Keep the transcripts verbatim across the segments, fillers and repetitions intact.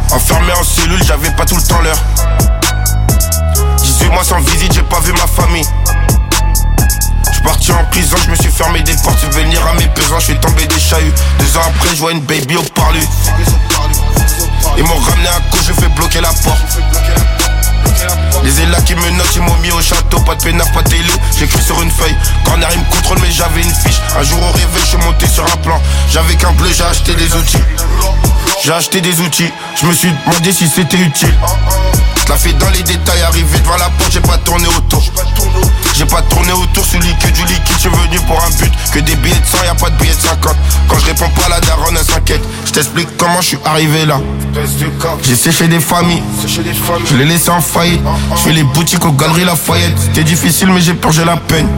Enfermé en cellule, j'avais pas tout le temps l'heure. dix-huit mois sans visite, j'ai pas vu ma famille. J'suis parti en prison, j'me suis fermé des portes. Subvenir à mes besoins, j'suis tombé des chahuts. Deux ans après, j'vois une baby au parlu. Ils m'ont ramené à cause, j'ai fait bloquer la porte. Les élats qui me notent, ils m'ont mis au château. Pas de pénard, pas de télé, j'écris sur une feuille. Corner, ils me contrôlent, mais j'avais une fiche. Un jour au réveil, j'suis monté sur un plan. J'avais qu'un bleu, j'ai acheté des outils. J'ai acheté des outils, je me suis demandé si c'était utile. Je la fais dans les détails, arrivé devant la porte, j'ai pas tourné autour. J'ai pas tourné autour, celui que du liquide, je suis venu pour un but. Que des billets de cent, y'a pas de billets de cinquante. Quand je réponds pas, la daronne elle s'inquiète. Je t'explique comment je suis arrivé là. J'ai séché des familles, je les laissé en faillite. Je fais les boutiques aux galeries Lafayette. C'était difficile mais j'ai purgé la peine.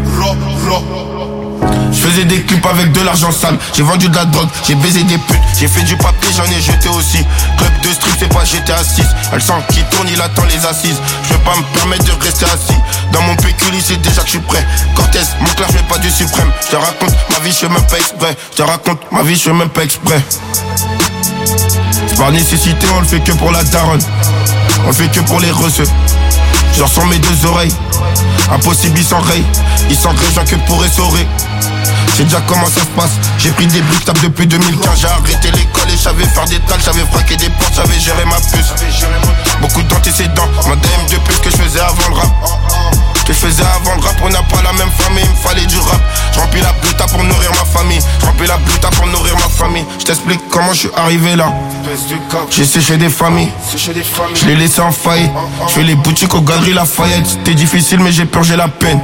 Je faisais des clips avec de l'argent sale. J'ai vendu de la drogue, j'ai baisé des putes. J'ai fait du papier, j'en ai jeté aussi. Club de strip, c'est pas G T A six. Elle sent qui tourne, il attend les assises. Je peux pas me permettre de rester assis. Dans mon pécule, c'est déjà que je suis prêt. Cortez, mon clair, je mets pas du suprême. Je te raconte ma vie, je fais même pas exprès. Je te raconte ma vie, je fais même pas exprès. C'est par nécessité, on le fait que pour la daronne. On le fait que pour les reçeux. Je ressens mes deux oreilles. Impossible, ils s'enrayent. Ils s'enrayent, que pour essorer. J'ai déjà comment ça se passe. J'ai pris des briques tables depuis deux mille quinze. J'ai arrêté l'école et j'avais faire des tâches. J'avais fraqué des portes, j'avais géré ma puce. Beaucoup d'antécédents, ma D M de plus que je faisais avant le rap. Que je faisais avant le rap, on n'a pas la même famille. Il me fallait du rap. Je remplis la bluta pour nourrir ma famille. Je remplis la bluta pour nourrir ma famille. Je t'explique comment je suis arrivé là. J'ai séché des familles, je les laissé en faillite. Je fais les boutiques aux galeries Lafayette. C'était difficile mais j'ai purgé la peine.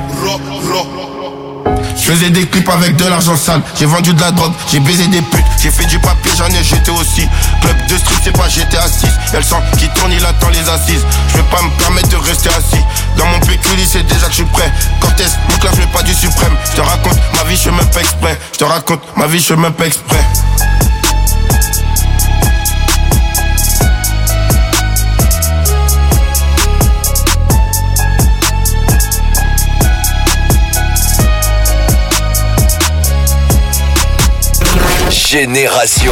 Je faisais des clips avec de l'argent sale. J'ai vendu de la drogue, j'ai baisé des putes. J'ai fait du papier, j'en ai jeté aussi. Club de street, c'est pas G T A six. Y'a le sang qui tourne, il attend les assises. Je vais pas me permettre de rester assis. Dans mon pécule, c'est déjà que je suis prêt. Cortez, mon clair, je mets pas du suprême. Je te raconte ma vie, je fais même pas exprès. Je te raconte ma vie, je fais même pas exprès. Génération.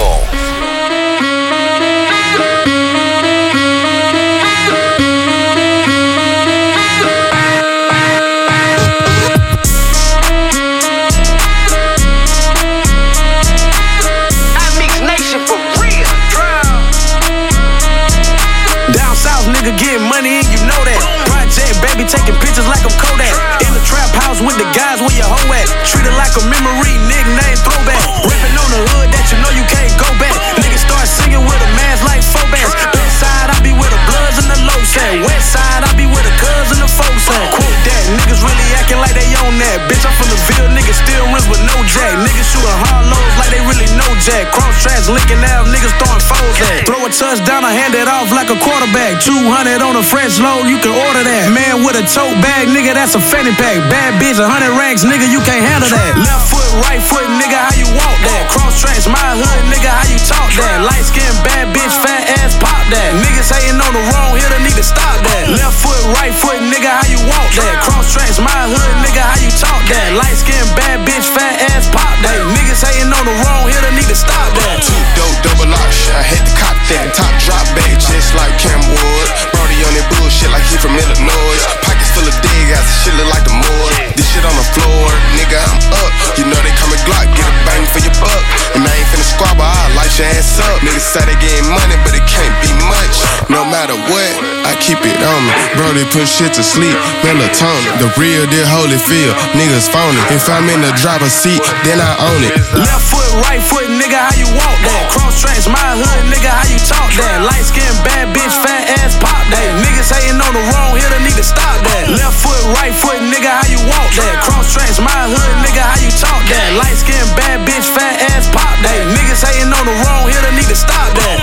Nigga getting money and you know that. Project baby taking pictures like I'm Kodak. In the trap house with the guys where your hoe at. Treat it like a memory, nickname throwback. Ripping on the hood that you know you can't go back. Niggas start singing with a mask like Phobas. Best side I be with the Bloods and the low side. West side I be with the Cubs and the folk side. Quote that, niggas really acting like they own that. Bitch I'm from the Ville, niggas still rims with no jack. Niggas shooting hard lows like they really know jack. Cross tracks linking out, niggas throwing foes at. Throw a touchdown, I hand it off like a quarterback. two hundred on a French load, you can order that. Man with a tote bag, nigga, that's a fanny pack. Bad bitch, a hundred racks, nigga, you can't handle that. Left foot, right foot, nigga, how you walk that? Cross tracks, my hood, nigga, how you talk that? Light skin, bad bitch, fat ass, pop that. Niggas hating on the wrong hitter, need to stop that. Left foot, right foot, nigga, how you walk that? Cross tracks, my hood, nigga, how you talk that? Light skin, bad bitch, fat ass, pop that. Niggas hating on the wrong hitter, need to stop that. Two dope, double lock, I had to cop that. Top drop bag, just like Cam Wood. Brody on that bullshit like he from Illinois. Pockets full of dig ass, shit look like the morgue. This shit on the floor, nigga, I'm up. You know they call me Glock, get a bang for your buck. And I ain't finna squabble, I light your ass up. Niggas say they getting money, but it can't be much. No matter what, I keep it on me. Brody put shit to sleep, melatonin. The real deal Holyfield, niggas phony. If I'm in the driver's seat, then I own it. Left foot, right foot, nigga, how you walk that? Cross tracks, my hood, nigga, how you talk that? Light skin, bad bitch, fat ass, pop that. Niggas hating on the wrong hitter, need to stop that. Left foot, right foot, nigga, how you walk that? Cross tracks, my hood, nigga, how you talk that? Light skin, bad bitch, fat ass, pop that. Niggas hating on the wrong hitter, need to stop that.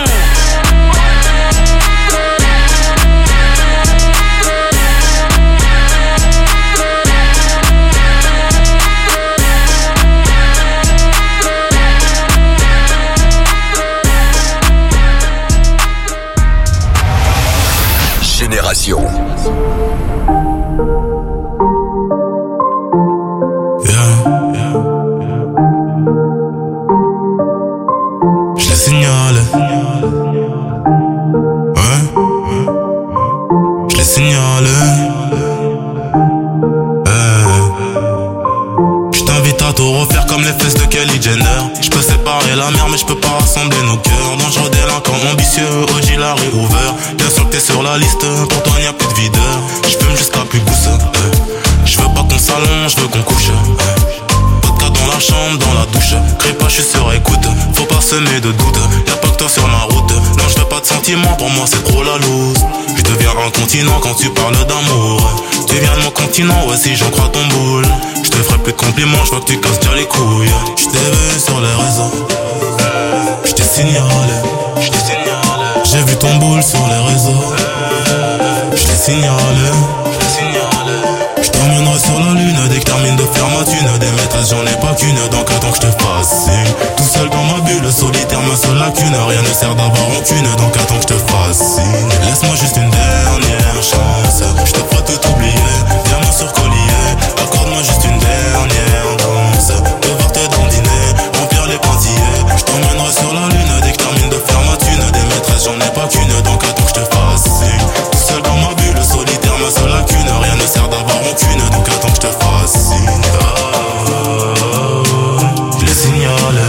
Génération. Yeah, yeah. Je le signale. monsieur, O G l'a réouvert. Bien sûr que t'es sur la liste, pour toi y'a plus de videur. J'fume jusqu'à plus gousse, eh. J'veux pas qu'on s'allonge, j'veux qu'on couche, eh. Vodka dans la chambre, dans la douche. Crie pas, j'suis sur écoute, faut pas semer de doute. Y'a pas que toi sur ma route. Non, j'veux pas de sentiments, pour moi c'est trop la loose. J'deviens un continent quand tu parles d'amour. Tu viens de mon continent, ouais si j'en crois ton boule. J'te ferai plus de compliments, j'vois que tu casses déjà les couilles. J't'ai vu sur les réseaux, j't'ai signalé, j't'ai signalé. J'ai vu ton boule sur les réseaux, j't'ai signalé, j't'ai signalé. J't'emmènerai sur la lune dès que termine de faire ma thune. Des maîtresses j'en ai pas qu'une, donc attends que j'te fasse signe. Tout seul dans ma bulle, solitaire ma seule lacune. Rien ne sert d'avoir rancune, donc attends que j'te fasse signe. Laisse-moi juste une dernière chance, j'te ferai tout oublier, diamant sur collier. Accorde-moi juste une dernière danse, devoir te dandiner, remplir les pointillés. J't'emmènerai sur la lune dès que termine de faire ma thune. Des maîtresses j'en ai pas qu'une, donc attends que j'te fasse signe. Tout seul dans ma bulle, solitaire ma seule lacune. Rien ne sert d'avoir rancune, donc attends que j'te fasse signe. Oh, oh, oh, je les signale,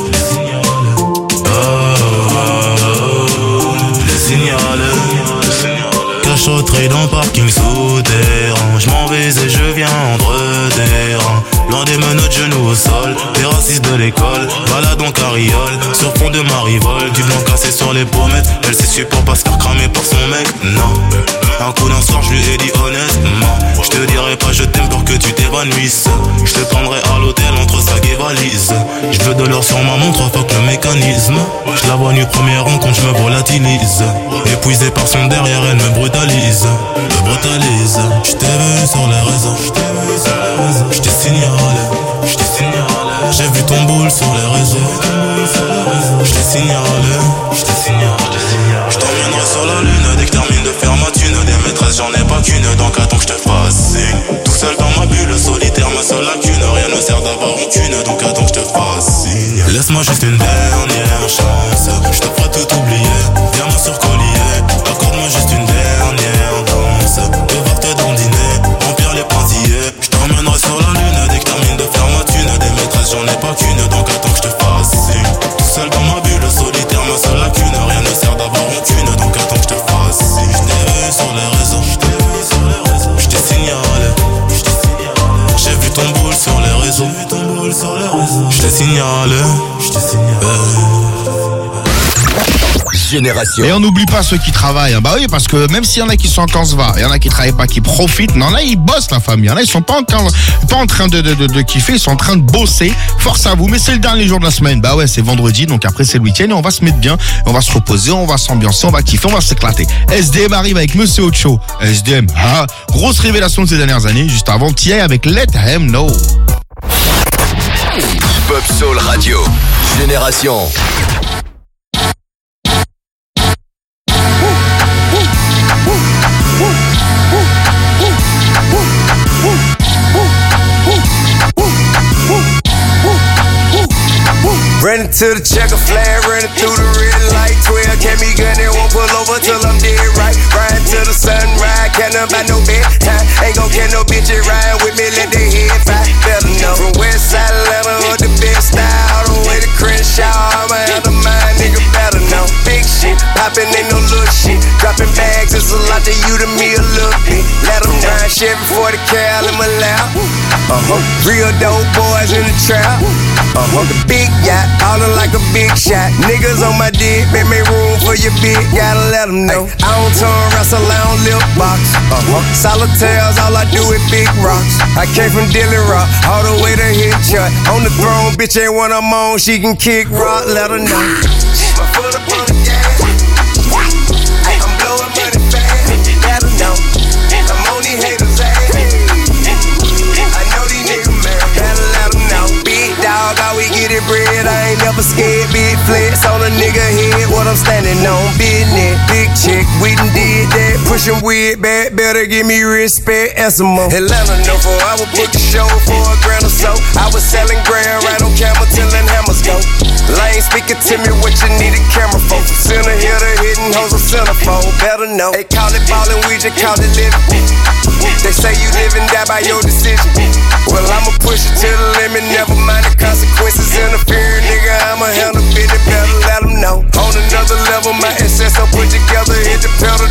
oh, oh, oh, je les signale. Cachotterie dans le parking souterrain, j'm'en vais et je viens entre terrain. Loin des menottes, genoux au sol, des racistes de l'école, balade en carriole, sur fond de marivole, du blanc cassé sur les pommettes. Elle s'est su pour pas se faire cramer par son mec, non. Un coup d'un soir, je lui ai dit honnêtement, je te dirai pas je t'aime pour que tu t'évanouisses. Je te prendrai à l'hôtel entre sac et valise. Je veux de l'or sur ma montre, fuck le mécanisme. Je la vois nue première rencontre, je me volatilise. Épuisé par son derrière, elle me brutalise, me brutalise. Je t'ai vu sur les réseaux, je t'ai vu sur les réseaux. Je t'ai signalé, je t'ai signalé. J'ai vu ton boule sur les réseaux, je t'ai signalé, je t'ai signalé. Je t'emmènerai sur la lune dès que termine de faire ma thune. Des maîtresses j'en ai pas qu'une, donc attends que je te fasse signe. Tout seul dans ma bulle, solitaire ma seule lacune. Rien ne sert d'avoir rancune, donc attends que je te fasse signe. Laisse-moi juste une dernière chance, je te ferai tout oublier, diamant sur collier. Accorde-moi juste une dernière danse, devoir te dandiner, remplir les pointillés. Je t'emmènerai sur la lune dès que termine de faire ma thune. Des maîtresses j'en ai pas qu'une, donc attends que je te fasse signe. Tout seul dans ma bulle, solitaire ma seule lacune. Rien ne sert d'avoir rancune, donc attends que je te fasse signe. Je t'ai vu sur les réseaux, je t'ai vu sur les réseaux. Je t'ai signalé, je t'ai signalé. J'ai vu ton boule sur les réseaux, j'ai vu ton boule sur les réseaux. Je t'ai signalé, je t'ai signalé. Génération. Et on n'oublie pas ceux qui travaillent. Bah oui, parce que même s'il y en a qui sont en cancer, il y en a qui travaillent pas, qui profitent, mais il y en a ils bossent la famille. Il y en a ils sont pas en, pas en train de, de, de, de kiffer, ils sont en train de bosser. Force à vous. Mais c'est le dernier jour de la semaine. Bah ouais, c'est vendredi, donc après c'est le week-end et on va se mettre bien, on va se reposer, on va s'ambiancer, on va kiffer, on va s'éclater. S D M arrive avec Monsieur Ocho. S D M, ah, grosse révélation de ces dernières années. Juste avant, T I avec Let Him Know. Hip-Hop Soul Radio. Génération. Running to the checker flag, running through the red light. twelve can't be gun, it won't pull over till I'm dead right. Riding till the sunrise, can't none by no bedtime. Ain't gon' get no bitches riding with me, let they head fly. Better know from West Side Atlanta, or the best style, all the way to Crenshaw. I'm a out of mind, nigga, better know. Big shit, poppin' ain't no little shit. Dropping bags is a lot to you, to me a little bit. Let them ride Chevy forty cal in my lap. Uh-huh, real dope boys in the trap. Uh-huh, the big yacht, ballin' like a big shot. Niggas on my dick, make me room for your bitch. Gotta let them know. Ay, I don't turn wrestle, I don't lip box. Uh-huh, solitaires, all I do is big rocks. I came from Dilly Rock, all the way to hit shot. On the throne, bitch ain't when I'm on, she can kick rock, let her know. My foot up on the gas, ay, I'm blowing money fast, let her know. I'm on these haters' ass, I know these niggas mad, gotta let them know. Big dog, how we get it bread, I ain't never scared. Big flex on a nigga head, what I'm standing on. Business, big chick, we done did that. Pushing weird back, better give me respect, and some more. Atlanta know for I would book the show for a grand or so. I was selling grand right on camera till them hammers go. Lane speaking to me what you need a camera for. Center hitter hitting hoes a centerfold, better know. They call it ballin', we just call it living. They say you live and die by your decision. Well, I'ma push it to the limit, never mind the consequences. Interfering, nigga, I'ma handle business, better let them know. On another level, my S S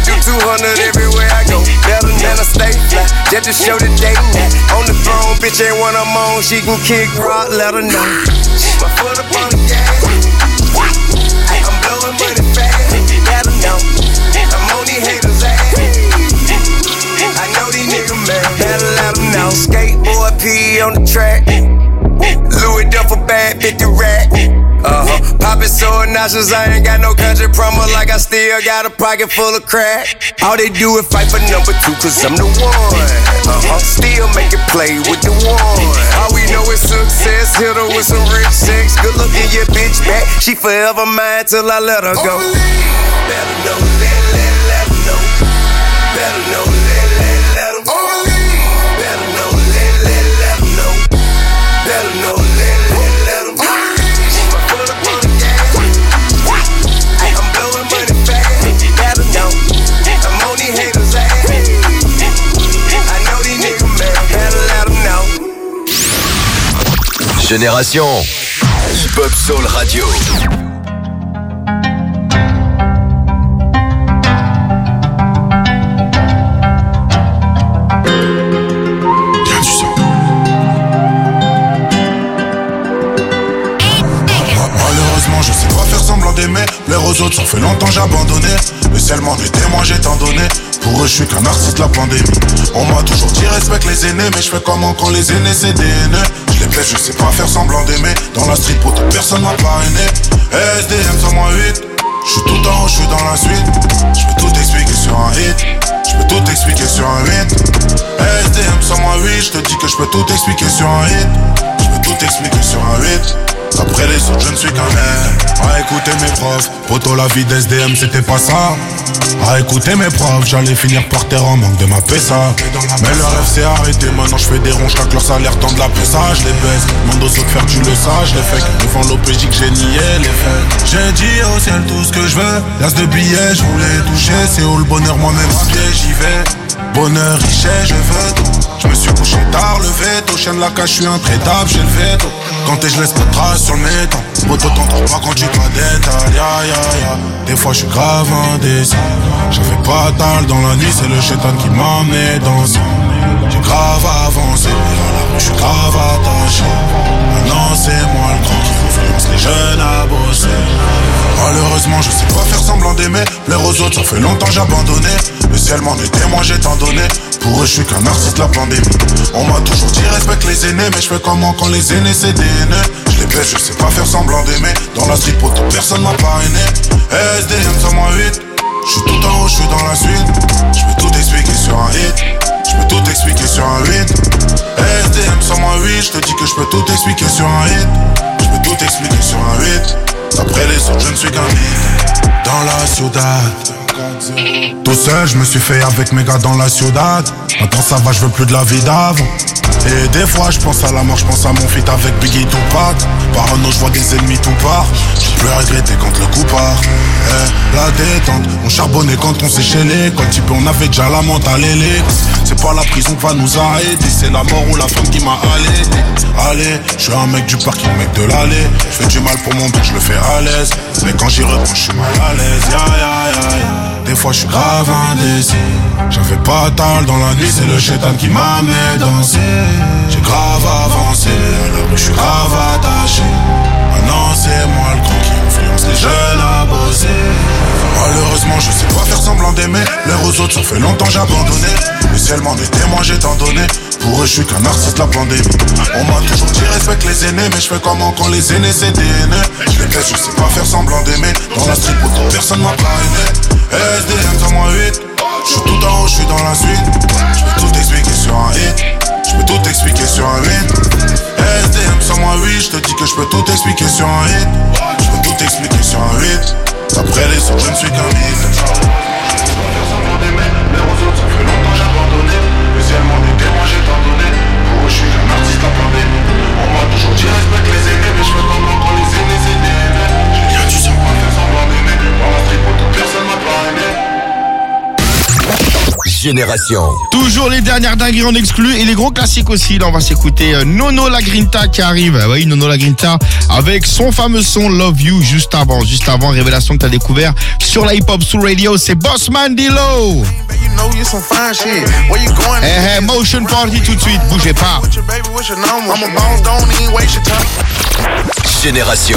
do two hundred everywhere I go. Better than a stay fly, just to show the day now. On the phone, bitch ain't one I'm on. She can kick rock, let her know. My foot up on the gas. I'm blowing money fast, let her know. I'm on these haters' ass. I know these niggas mad, better let them know. Skateboard P on the track. Louis Duffel bag, fifty rack. Uh-huh. Poppin' so obnoxious, I ain't got no country promo, like I still got a pocket full of crack. All they do is fight for number two, cause I'm the one. Uh-huh. Still make it play with the one. All we know is success, hit her with some rich sex. Good looking your bitch back, she forever mine till I let her go. Better know, let, let, let her know. Better know, let, let, let her know. Better know, let, let, let her know. Better know, let, let, let her know. Génération Hip-Hop Soul Radio. Malheureusement je sais pas faire semblant d'aimer. Plaire aux autres ça fait longtemps j'ai abandonné. Le sel m'en est témoin j'ai tant donné. Pour eux je suis qu'un artiste la pandémie. On m'a toujours dit respecte les aînés. Mais je fais comment quand les aînés c'est des haineux. Je les baisse, je sais pas faire semblant d'aimer. Dans la street pour toute personne m'a parrainé. S D M cent huit. Je suis tout en haut, je suis dans la suite. Je peux tout expliquer sur un hit. Je peux tout expliquer sur un huit. S D M cent huit. Je te dis que je peux tout expliquer sur un hit. Je peux tout expliquer sur un huit. Après les autres je ne suis qu'un mec. À écouter mes profs. Poto la vie d'S D M c'était pas ça. À écouter mes profs, j'allais finir par terre en manque de ma pessa. Mais le rêve s'est arrêté, maintenant je fais des ronds, j'craque leur salaire dans de la pessa, je les baisse. Demande aux autres faire tu le sais, je les fais. Devant l'O P J que j'ai nié les faits. J'ai dit au ciel tout ce que je veux. L'as de billets, je voulais toucher. C'est où le bonheur, moi-même à pied, j'y vais. Bonheur, richesse, je veux tout. Je me suis couché tard, le veto. Chien de la cage, je suis intraitable, j'ai le veto. Quand t'es, je laisse pas de traces sur le métal. Poto t'entends pas quand tu te la détales, ya ya ya. Des fois je suis grave indécis. J'avais pas dalle dans la nuit, c'est le chétan qui m'a amené dans ça. J'ai grave avancé, je suis grave attaché. Maintenant c'est moi le grand qui influence les jeunes à bosser. Malheureusement je sais pas faire semblant d'aimer. Plaire aux autres ça fait longtemps j'ai abandonné. Le ciel m'en est témoin j'ai tant donné. Pour eux je suis qu'un artiste la pandémie. On m'a toujours dit respecte les aînés. Mais je fais comment quand les aînés c'est des haineux. Je les baisse je sais pas faire semblant d'aimer. Dans la street pour toute personne m'a parrainé. S D M cent huit. Je suis tout en haut, je suis dans la suite. Je peux tout expliquer sur un hit. Je peux tout expliquer sur un huit. S D M cent huit. Je te dis que je peux tout expliquer sur un hit. Je peux tout expliquer sur un huit. Après les autres je ne suis qu'un hit. Dans la ciudad. Tout seul je me suis fait avec mes gars dans la ciudad. Maintenant ça va, je veux plus de la vie d'avant. Et des fois je pense à la mort, je pense à mon feat avec Biggie Tupac. Parano, je vois des ennemis tout part. J'ai plus à regretter quand le coup part. Eh, la détente, on charbonnait quand on s'est chéné. Quand petit peu on avait déjà la mentale ailée. C'est pas la prison qui va nous arrêter. C'est la mort ou la femme qui m'a allé. Allez, je suis un mec du parking, mec de l'allée. Je fais du mal pour mon but, je le fais à l'aise. Mais quand j'y reprends, je suis mal à l'aise. Ya ya ya ya. Des fois je suis grave indécis. J'avais pas dalle dans la nuit, c'est le chétan qui m'a amené danser. J'ai grave avancé, à la rue je suis grave attaché. Maintenant c'est moi le grand qui influence les jeunes à bosser. Malheureusement je sais pas faire semblant d'aimer. L'air aux autres ça fait longtemps j'ai abandonné. Le ciel m'en est témoin j'ai tant donné. Pour eux je suis qu'un artiste la pandémie. On m'a toujours dit respecte les aînés. Mais je fais comment quand les aînés c'est des haineux. Je les baisse je sais pas faire semblant d'aimer. Dans la street pour toute personne m'a parrainé. S D M cent huit. Je suis tout en haut, je suis dans la suite. Je peux tout expliquer sur un hit. Je peux tout expliquer sur un huit. S D M cent huit. Je te dis que je peux tout expliquer sur un hit. Je peux tout expliquer sur un huit. Après les autres je ne suis qu'un hit. Les autres ça fait longtemps j'ai abandonné. Le ciel m'en est témoin j'ai tant donné. Pour eux je suis qu'un artiste la pandémie. On m'a toujours dit respecte les aînés. Mais je fais comment quand les aînés c'est des haineux. J'ai bien du sang pas faire semblant d'aimer. Dans la street pour toute personne m'a parrainé. Génération. Toujours les dernières dingueries en exclu et les gros classiques aussi. Là, on va s'écouter euh, Nono La Grinta qui arrive. Ah oui, Nono La Grinta avec son fameux son Love You juste avant. Juste avant, révélation que t'as découvert sur la Hip Hop Soul Radio, c'est Bossman D-Lo. Eh hey, Motion Party tout de suite, bougez pas. Génération.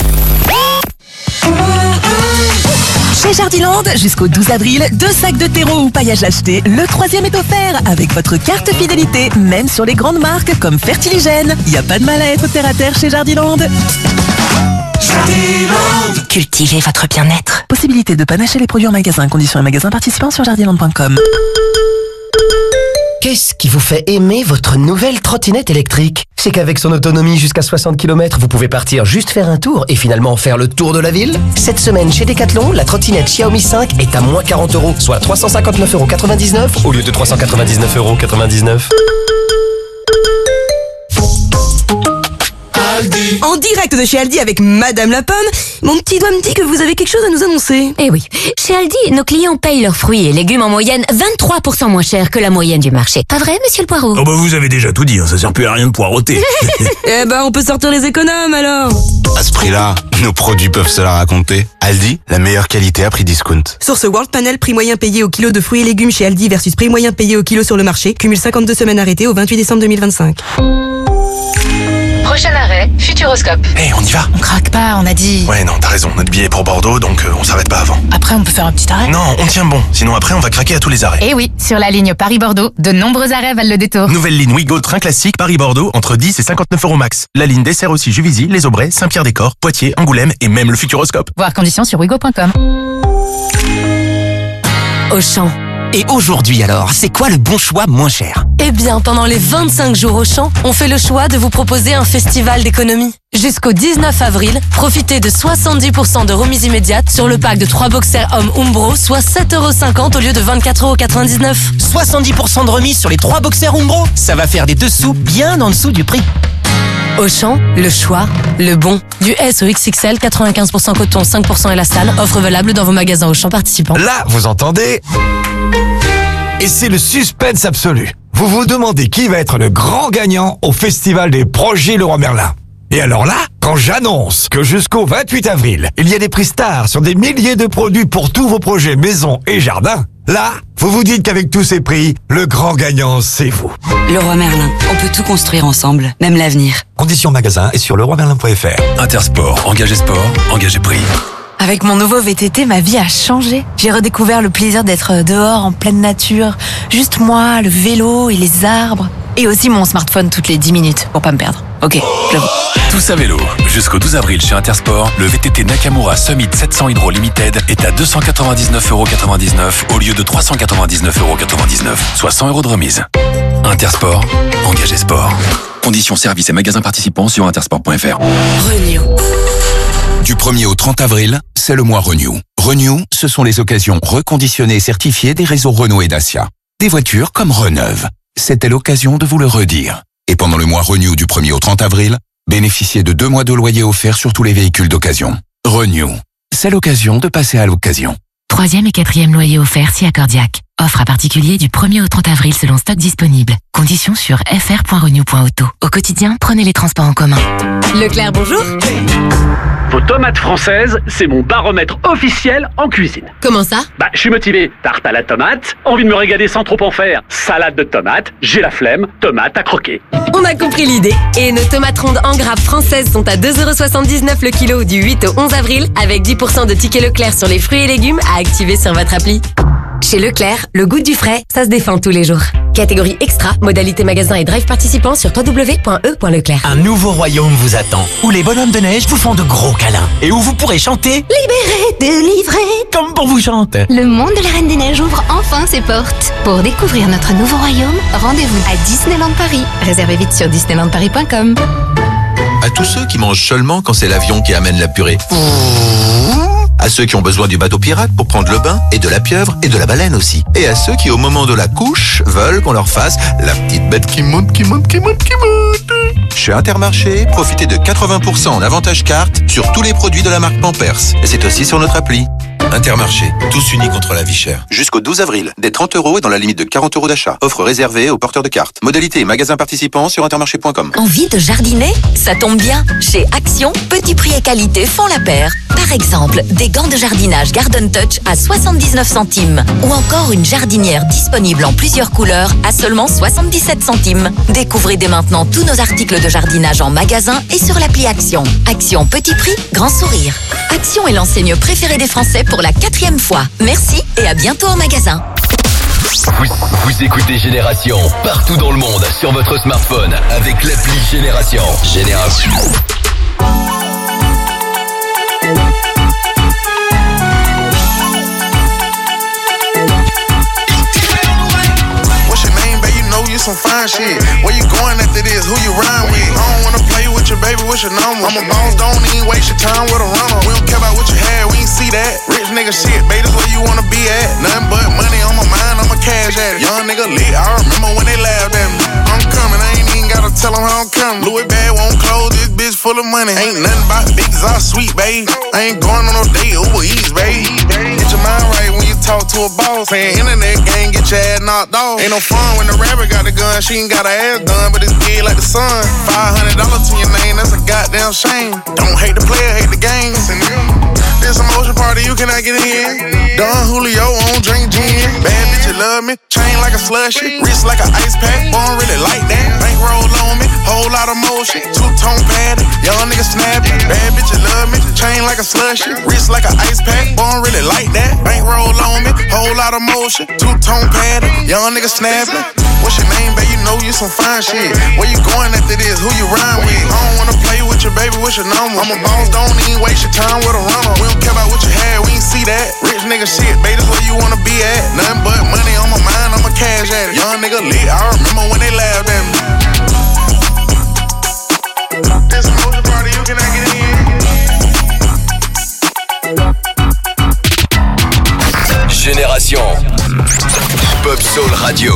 Chez Jardiland, jusqu'au douze avril, deux sacs de terreau ou paillage achetés. Le troisième est offert avec votre carte fidélité, même sur les grandes marques comme Fertiligène. Y a pas de mal à être terre à terre chez Jardiland. Jardiland. Cultivez votre bien-être. Possibilité de panacher les produits en magasin. Conditions et magasins participants sur jardiland point com. Qu'est-ce qui vous fait aimer votre nouvelle trottinette électrique? C'est qu'avec son autonomie jusqu'à soixante kilomètres, vous pouvez partir juste faire un tour et finalement faire le tour de la ville. Cette semaine, chez Decathlon, la trottinette Xiaomi cinq est à moins quarante euros, soit trois cent cinquante-neuf euros quatre-vingt-dix-neuf au lieu de trois cent quatre-vingt-dix-neuf euros quatre-vingt-dix-neuf. En direct de chez Aldi avec Madame la Pomme, mon petit doigt me dit que vous avez quelque chose à nous annoncer. Eh oui, chez Aldi, nos clients payent leurs fruits et légumes en moyenne vingt-trois pour cent moins cher que la moyenne du marché. Pas vrai, monsieur le poireau? Oh bah vous avez déjà tout dit, hein, ça sert plus à rien de poireauter. Eh ben on peut sortir les économes alors. À ce prix-là, nos produits peuvent se la raconter. Aldi, la meilleure qualité à prix discount. Source World Panel, prix moyen payé au kilo de fruits et légumes chez Aldi versus prix moyen payé au kilo sur le marché. Cumule cinquante-deux semaines arrêtées au vingt-huit décembre deux mille vingt-cinq. Prochain arrêt, Futuroscope. Eh, hey, on y va. On craque pas, on a dit. Ouais, non, t'as raison, notre billet est pour Bordeaux, donc euh, on s'arrête pas avant. Après, on peut faire un petit arrêt. Non, on tient bon, sinon après on va craquer à tous les arrêts. Eh oui, sur la ligne Paris-Bordeaux, de nombreux arrêts valent le détour. Nouvelle ligne Ouigo, train classique, Paris-Bordeaux, entre dix et cinquante-neuf euros max. La ligne dessert aussi Juvisy, Les Aubrais, Saint-Pierre-des-Corps, Poitiers, Angoulême et même le Futuroscope. Voir conditions sur ouigo point com. Auchan. Et aujourd'hui alors, c'est quoi le bon choix moins cher? Eh bien, pendant les vingt-cinq jours Auchan, on fait le choix de vous proposer un festival d'économie. Jusqu'au dix-neuf avril, profitez de soixante-dix pour cent de remise immédiate sur le pack de trois boxers hommes Umbro, soit sept euros cinquante au lieu de vingt-quatre euros quatre-vingt-dix-neuf. soixante-dix pour cent de remise sur les trois boxers Umbro. Ça va faire des dessous bien en dessous du prix. Auchan, le choix, le bon. Du S au X X L, quatre-vingt-quinze pour cent coton, cinq pour cent élastane. Offre valable dans vos magasins Auchan participants. Là, vous entendez? Et c'est le suspense absolu. Vous vous demandez qui va être le grand gagnant au Festival des projets Leroy Merlin. Et alors là, quand j'annonce que jusqu'au vingt-huit avril, il y a des prix stars sur des milliers de produits pour tous vos projets maison et jardin, là, vous vous dites qu'avec tous ces prix, le grand gagnant, c'est vous. Leroy Merlin, on peut tout construire ensemble, même l'avenir. Conditions magasin et sur leroy merlin point f r. Intersport, engagé sport, engagé prix. Avec mon nouveau V T T, ma vie a changé. J'ai redécouvert le plaisir d'être dehors, en pleine nature. Juste moi, le vélo et les arbres. Et aussi mon smartphone toutes les dix minutes, pour pas me perdre. Ok, j'avoue. Tous à vélo. Jusqu'au douze avril chez Intersport, le V T T Nakamura Summit sept cents Hydro Limited est à deux cent quatre-vingt-dix-neuf euros quatre-vingt-dix-neuf au lieu de trois cent quatre-vingt-dix-neuf euros quatre-vingt-dix-neuf, soit cent euros de remise. Intersport, engagé sport. Conditions services et magasins participants sur intersport point f r. Renew. Du premier au trente avril, c'est le mois Renew. Renew, ce sont les occasions reconditionnées et certifiées des réseaux Renault et Dacia. Des voitures comme reneuves. C'était l'occasion de vous le redire. Et pendant le mois Renew du premier au trente avril, bénéficiez de deux mois de loyer offert sur tous les véhicules d'occasion. Renew, c'est l'occasion de passer à l'occasion. Troisième et quatrième loyer offert si accordiaque. Offre à particulier du premier au trente avril selon stock disponible. Conditions sur f r point renew point auto. Au quotidien, prenez les transports en commun. Leclerc, bonjour. Vos tomates françaises, c'est mon baromètre officiel en cuisine. Comment ça? Bah, je suis motivé. Tarte à la tomate, envie de me régaler sans trop en faire. Salade de tomates, j'ai la flemme, tomate à croquer. On a compris l'idée. Et nos tomates rondes en grappe françaises sont à deux euros soixante-dix-neuf le kilo du huit au onze avril, avec dix pour cent de tickets Leclerc sur les fruits et légumes à activer sur votre appli. Chez Leclerc, le goût du frais, ça se défend tous les jours. Catégorie extra, modalité magasin et drive participant sur w w w point e point leclerc. Un nouveau royaume vous attend, où les bonhommes de neige vous font de gros câlins, et où vous pourrez chanter « Libéré, délivré » comme pour vous chanter. Le monde de la Reine des Neiges ouvre enfin ses portes. Pour découvrir notre nouveau royaume, rendez-vous à Disneyland Paris. Réservez vite sur disneyland paris point com. À tous ceux qui mangent seulement quand c'est l'avion qui amène la purée. À ceux qui ont besoin du bateau pirate pour prendre le bain, et de la pieuvre, et de la baleine aussi. Et à ceux qui, au moment de la couche, veulent qu'on leur fasse la petite bête qui monte, qui monte, qui monte, qui monte. Chez Intermarché, profitez de quatre-vingts pour cent en avantage carte sur tous les produits de la marque Pampers. Et c'est aussi sur notre appli. Intermarché, tous unis contre la vie chère. Jusqu'au douze avril, des trente euros et dans la limite de quarante euros d'achat. Offre réservée aux porteurs de cartes. Modalité et magasins participants sur intermarché point com. Envie de jardiner? Ça tombe bien. Chez Action, petit prix et qualité font la paire. Par exemple, des gants de jardinage Garden Touch à soixante-dix-neuf centimes. Ou encore une jardinière disponible en plusieurs couleurs à seulement soixante-dix-sept centimes. Découvrez dès maintenant tous nos articles de jardinage en magasin et sur l'appli Action. Action, petit prix, grand sourire. Action est l'enseigne préférée des Français pour la quatrième fois. Merci et à bientôt en magasin. Vous, vous écoutez Génération partout dans le monde sur votre smartphone avec l'appli Génération. Génération. What's your name, babe? You know you some fine shit. Where you going after this? Who you rhyme with? I don't wanna play with your baby. What's your number? I'm a boss, don't even waste your time with a runner. We don't care about what you had, we ain't see that. Rich nigga shit, babe, that's where you wanna be at. Nothing but money on my mind, I'm a cash addict. Young nigga lit, I remember when they laughed at me. I'm coming, I ain't even gotta tell them how I'm coming. Louis bag won't close, this bitch full of money. Ain't nothing about big exhaust sweet, babe. I ain't going on no date, Uber Eats, babe. Get your mind right when you talk to a boss. Playing internet game, get your ass knocked off. Ain't no fun when the rapper got the gun, she ain't got her ass done, but it's big like the sun. five hundred dollars to your name, that's a goddamn shame. Don't hate the player, hate the game. This a motion party, you cannot get in. Don Julio on drink gin. Bad bitch, you love me. Chain like a slushy. Wrist like an ice pack. Born really like that. Bankroll on me. Whole lot of motion. Two-tone padded. Young nigga snapping. Bad bitch, you love me. Chain like a slushy. Wrist like an ice pack. Born really like that. Bankroll on me. Whole lot of motion. Two-tone padded. Young nigga snapping. What's your name, babe? You know you some fine shit. Where you going after this? Who you rhyme with? I don't wanna play with your baby. What's your number? I'm a boss, don't even waste your time with a runner. We don't care about what you had, we ain't see that. Rich nigga shit, babe, that's where you wanna be at. Nothing but money on my mind, I'm a cash addict. Young nigga lit, I remember when they laughed at me. This a motion party, you cannot get in. Génération Pop Soul Radio.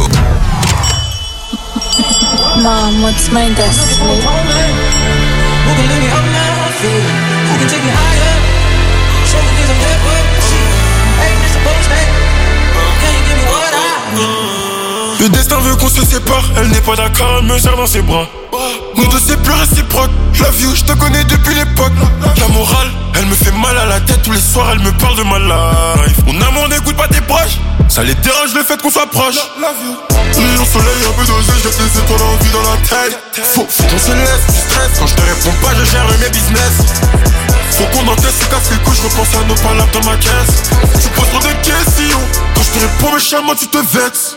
Mom, what's my destiny? Who can lift me up now? Who can take me higher? Show me things I'm never seen. Hey, Mister Postman, can you give me what I need? Le destin veut qu'on se sépare, elle n'est pas d'accord, elle me serre dans ses bras. Nous deux c'est plus réciproque, je love you, je te connais depuis l'époque. La morale, elle me fait mal à la tête, tous les soirs elle me parle de ma life. Mon amour n'écoute pas tes proches, ça les dérange le fait qu'on soit proche. Rayon soleil un peu dosé, j'ai des étoiles en vie dans la tête. Faut, faut qu'on se laisse du stress, quand je te réponds pas je gère mes business. Faut qu'on encaisse, se casse les couilles, je repense à nos palabres dans ma caisse. Tu poses trop de questions, quand je te réponds méchamment tu te vexes.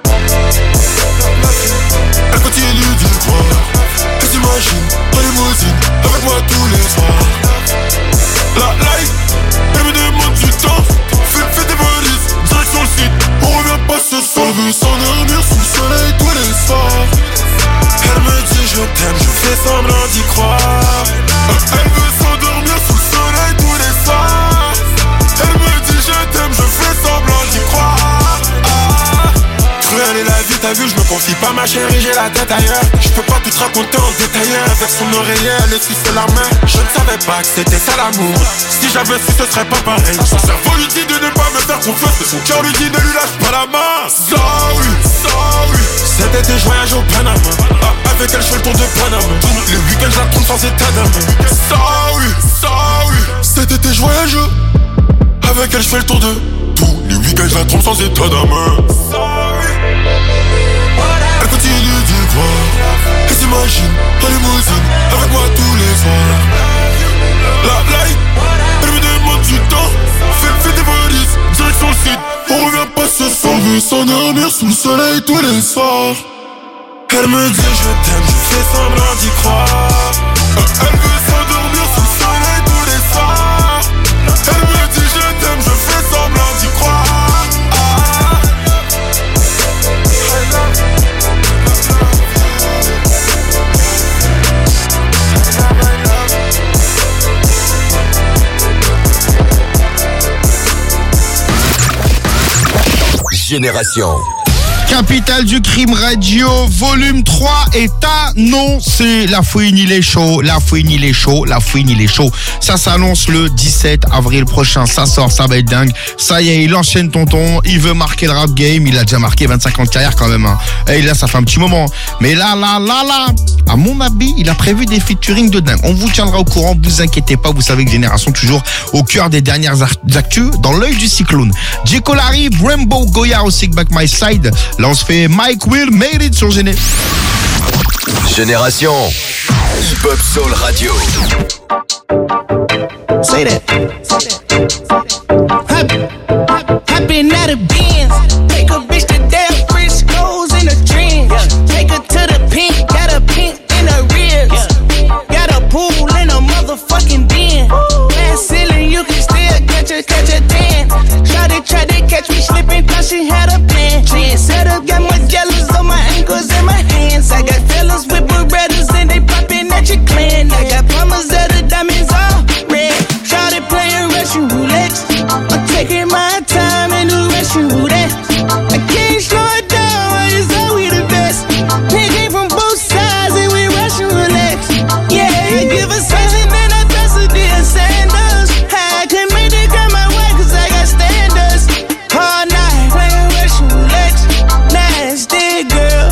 Elle continue d'y croire. Elle s'imagine en limousine avec moi tous les soirs. La life, elle me demande du temps. Fais, fais tes valises, direction le site. On revient pas ce soir. Elle veut s'endormir sous le soleil tous les soirs. Elle me dit je t'aime, je fais semblant d'y croire. Elle veut s'endormir sous le soleil tous les soirs. Elle me dit je t'aime, je fais semblant d'y croire. Cruelle est la vie, t'as vu, je me confie pas ma chérie, j'ai la tête ailleurs. Je peux pas tout te raconter en détail. Avec son oreiller, elle essuie la main. Je ne savais pas que c'était ça l'amour. Si j'avais su, ce serait pas pareil. Son cerveau lui dit de ne pas me faire confiance, mais son cœur lui dit ne lui lâche pas la main. Sorry, sorry. Cet été, je voyage au Panama. Ah, avec elle, je fais le tour de Panama. Les week-ends, je la trompe sans état d'âme. Sorry, sorry. Cet été, je voyage. Avec elle, je fais le tour de tous les week-ends, je la trompe sans état d'âme. Elle continue d'y croire. Elle s'imagine en limousine avec moi tous les soirs. La light, elle me demande du temps. Fais, fais tes valises, direction le site. On revient pas ce soir. Elle veut s'endormir sous le soleil tous les soirs. Elle me dit je t'aime, je fais semblant d'y croire. Elle veut s'endormir sous le soleil tous les soirs. Elle me dit je t'aime, je fais semblant d'y croire. Génération Capitale du crime radio, volume trois est annoncé. La fouine, il est chaud, la fouine, il est chaud, la fouine, il est chaud. Ça s'annonce le dix-sept avril prochain, ça sort, ça va être dingue. Ça y est, il enchaîne tonton, il veut marquer le rap game, il a déjà marqué vingt-cinq ans de carrière quand même. Hein. Et là, ça fait un petit moment. Mais là, là, là, là, à mon avis, il a prévu des featuring de dingue. On vous tiendra au courant, vous inquiétez pas, vous savez que Génération toujours au cœur des dernières actus, dans l'œil du cyclone. J. Cole arrive, Rainbow Goya aussi, Back My Side. Là, on se fait Mike Will, Made It sur Géné. Génération Hip Hop Soul Radio. Say that. Happy, happy not a Benz. Take a bitch to death, Frisco's in a dream. Take her to the pink, got a pink in her ribs. Got a pool in a motherfucking den. Glass ceiling, you can still catch a catch a tan. Shawty tried to catch me slipping, thought she had a plan. She set up, got my jealous on my ankles and my hands. I got fellas with Berettas and they popping at your clan. I got plumbers that the diamonds all red. Shawty playing Russian roulette. I'm taking my time in the Russian roulette. I can't slow it down, it's all we the best. Nigga came from both sides and we Russian roulette. Yeah, I give a sense and then I press a deal Sanders. I can't make the girl my way cause I got standards. All night playing Russian roulette. Nasty girl.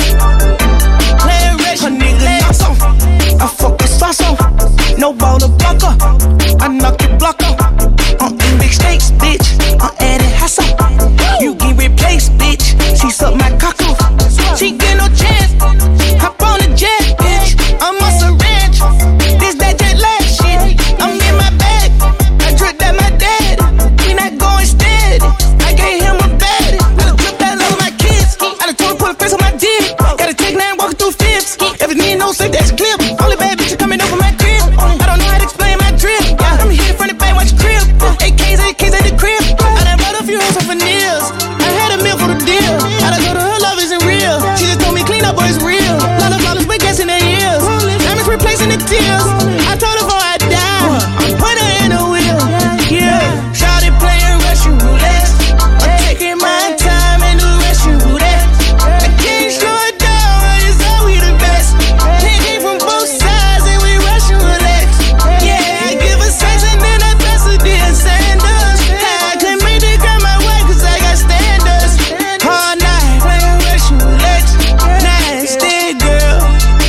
Playing Russian roulette. I fuck a sauce on. No ball to blocker. I knock your block off. I'm in big stakes, bitch. I'm adding hassle. You get replaced, bitch. She suck my cock off. She get no chance. Hop on the jet, bitch. I'm on some ranch. This that jet lag shit. I'm in my bag. I drip that my dad. We not going steady. I gave him a bed. Gotta drip that over my kids. I done told him put a face on my dick. Gotta take nine walking through fifths. Everything no say that's a clip. Only bad bitch coming over my crib. I don't know how to explain my drip. I'm here in front of the bank, watch the crib. A Ks, A Ks at the crib. I done brought a few hoes for nails. I had a meal for the deal. I done told her her love isn't real. She just told me clean up, boy, it's real. Lot of dollars, but guessing their ears. Diamonds replacing the tears. I told her before I die, put her in a wheel. Yeah, shawty playing Russian roulette. I'm taking my time in the Russian roulette. I can't slow it down, it's all we the best. Nigga came from both sides and we Russian roulette. Yeah, I give a sense and then I press a deal Sanders. I couldn't make the girl my way cause I got standards. All night playing Russian roulette. Nasty girl.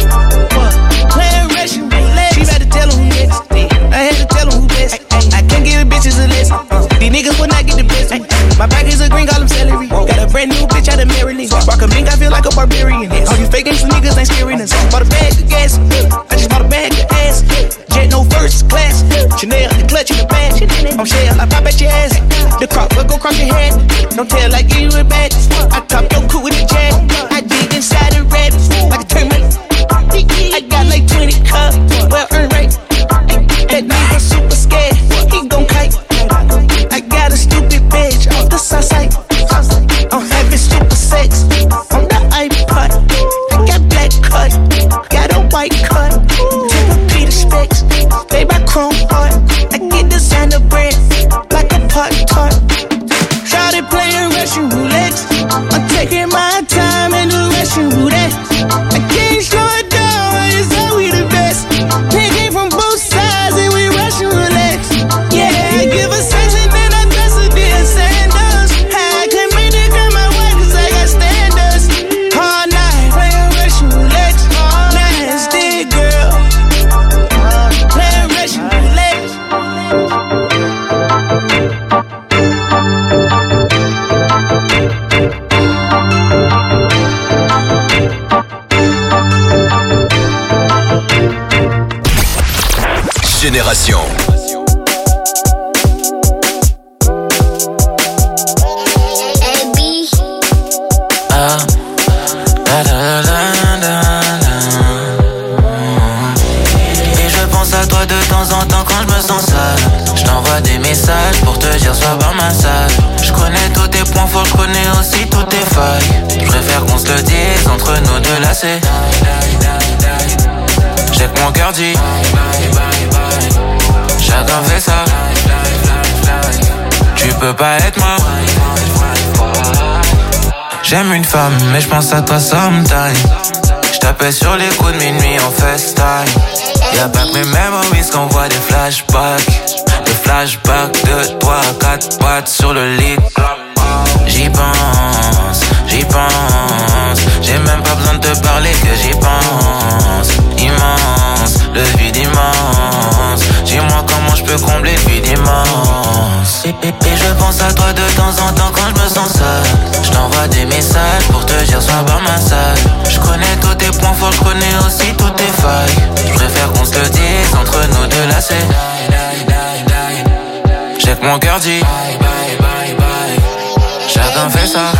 Playing Russian roulette. She better tell her who next. I had to tell her who best. I can't give bitches a list. These niggas will not get the best. My back is a green, call them celery. Got a brand new bitch out of Maryland. Rock a mink, I feel like a barbarian. All you fake gangsta niggas ain't scaring us. Bought a bag of gas. I just bought a bag of ass. Jet no first class. Chanel, the clutch in the bag. I'm shell, I pop at your ass. The crop will go cross your head. Don't tell like you a bad. I top your cool with the jet. I dig inside the red like a termite. I got like twenty cups. Well earned right. That nigga super scared. He gon' kite. I got a stupid bitch off the south side. I'm having super sex on the iPod. I got black cut, got a white cut. Typically the specs, babe I chrome heart. I get designer bread like a pot tart. Shawty playing Russian roulette. I'm taking my time in the Russian roulette. I can't slow it down, it's all we the best. Nigga came from both sides and we Russian roulette. Yeah, I give a sense and then I dress a deal Sanders. I can't make the girl my way cause I got standards. All night playing Russian roulette. Nasty girl. Playing Russian roulette. Génération. Ah, da, da, da, da, da. Et je pense à toi de temps en temps quand je me sens sale. Je t'envoie des messages pour te dire sois par ma salle. Je connais tous tes points forts, je connais aussi toutes tes failles. Je préfère qu'on se le dise entre nous deux là c'est. J'ai que mon cœur dit. Chacun fait ça. Tu peux pas être moi. J'aime une femme, mais je pense à toi sometime. J't'appelle sur les coups de minuit en FaceTime. Y'a pas que mes memories qu'on voit des flashbacks. Des flashbacks de toi à quatre pattes sur le lit. J'y pense, j'y pense. J'ai même pas besoin de te parler que j'y pense. Immense, le vide immense. Dis-moi comment je peux combler le vide immense. Et, et, et je pense à toi de temps en temps quand je me sens seul. Je t'envoie des messages pour te dire sois par ma salle. Je connais tous tes points forts, je connais aussi toutes tes failles. Je préfère qu'on se le dise entre nous deux là c'est. J'ai que mon cœur dit chacun fait ça.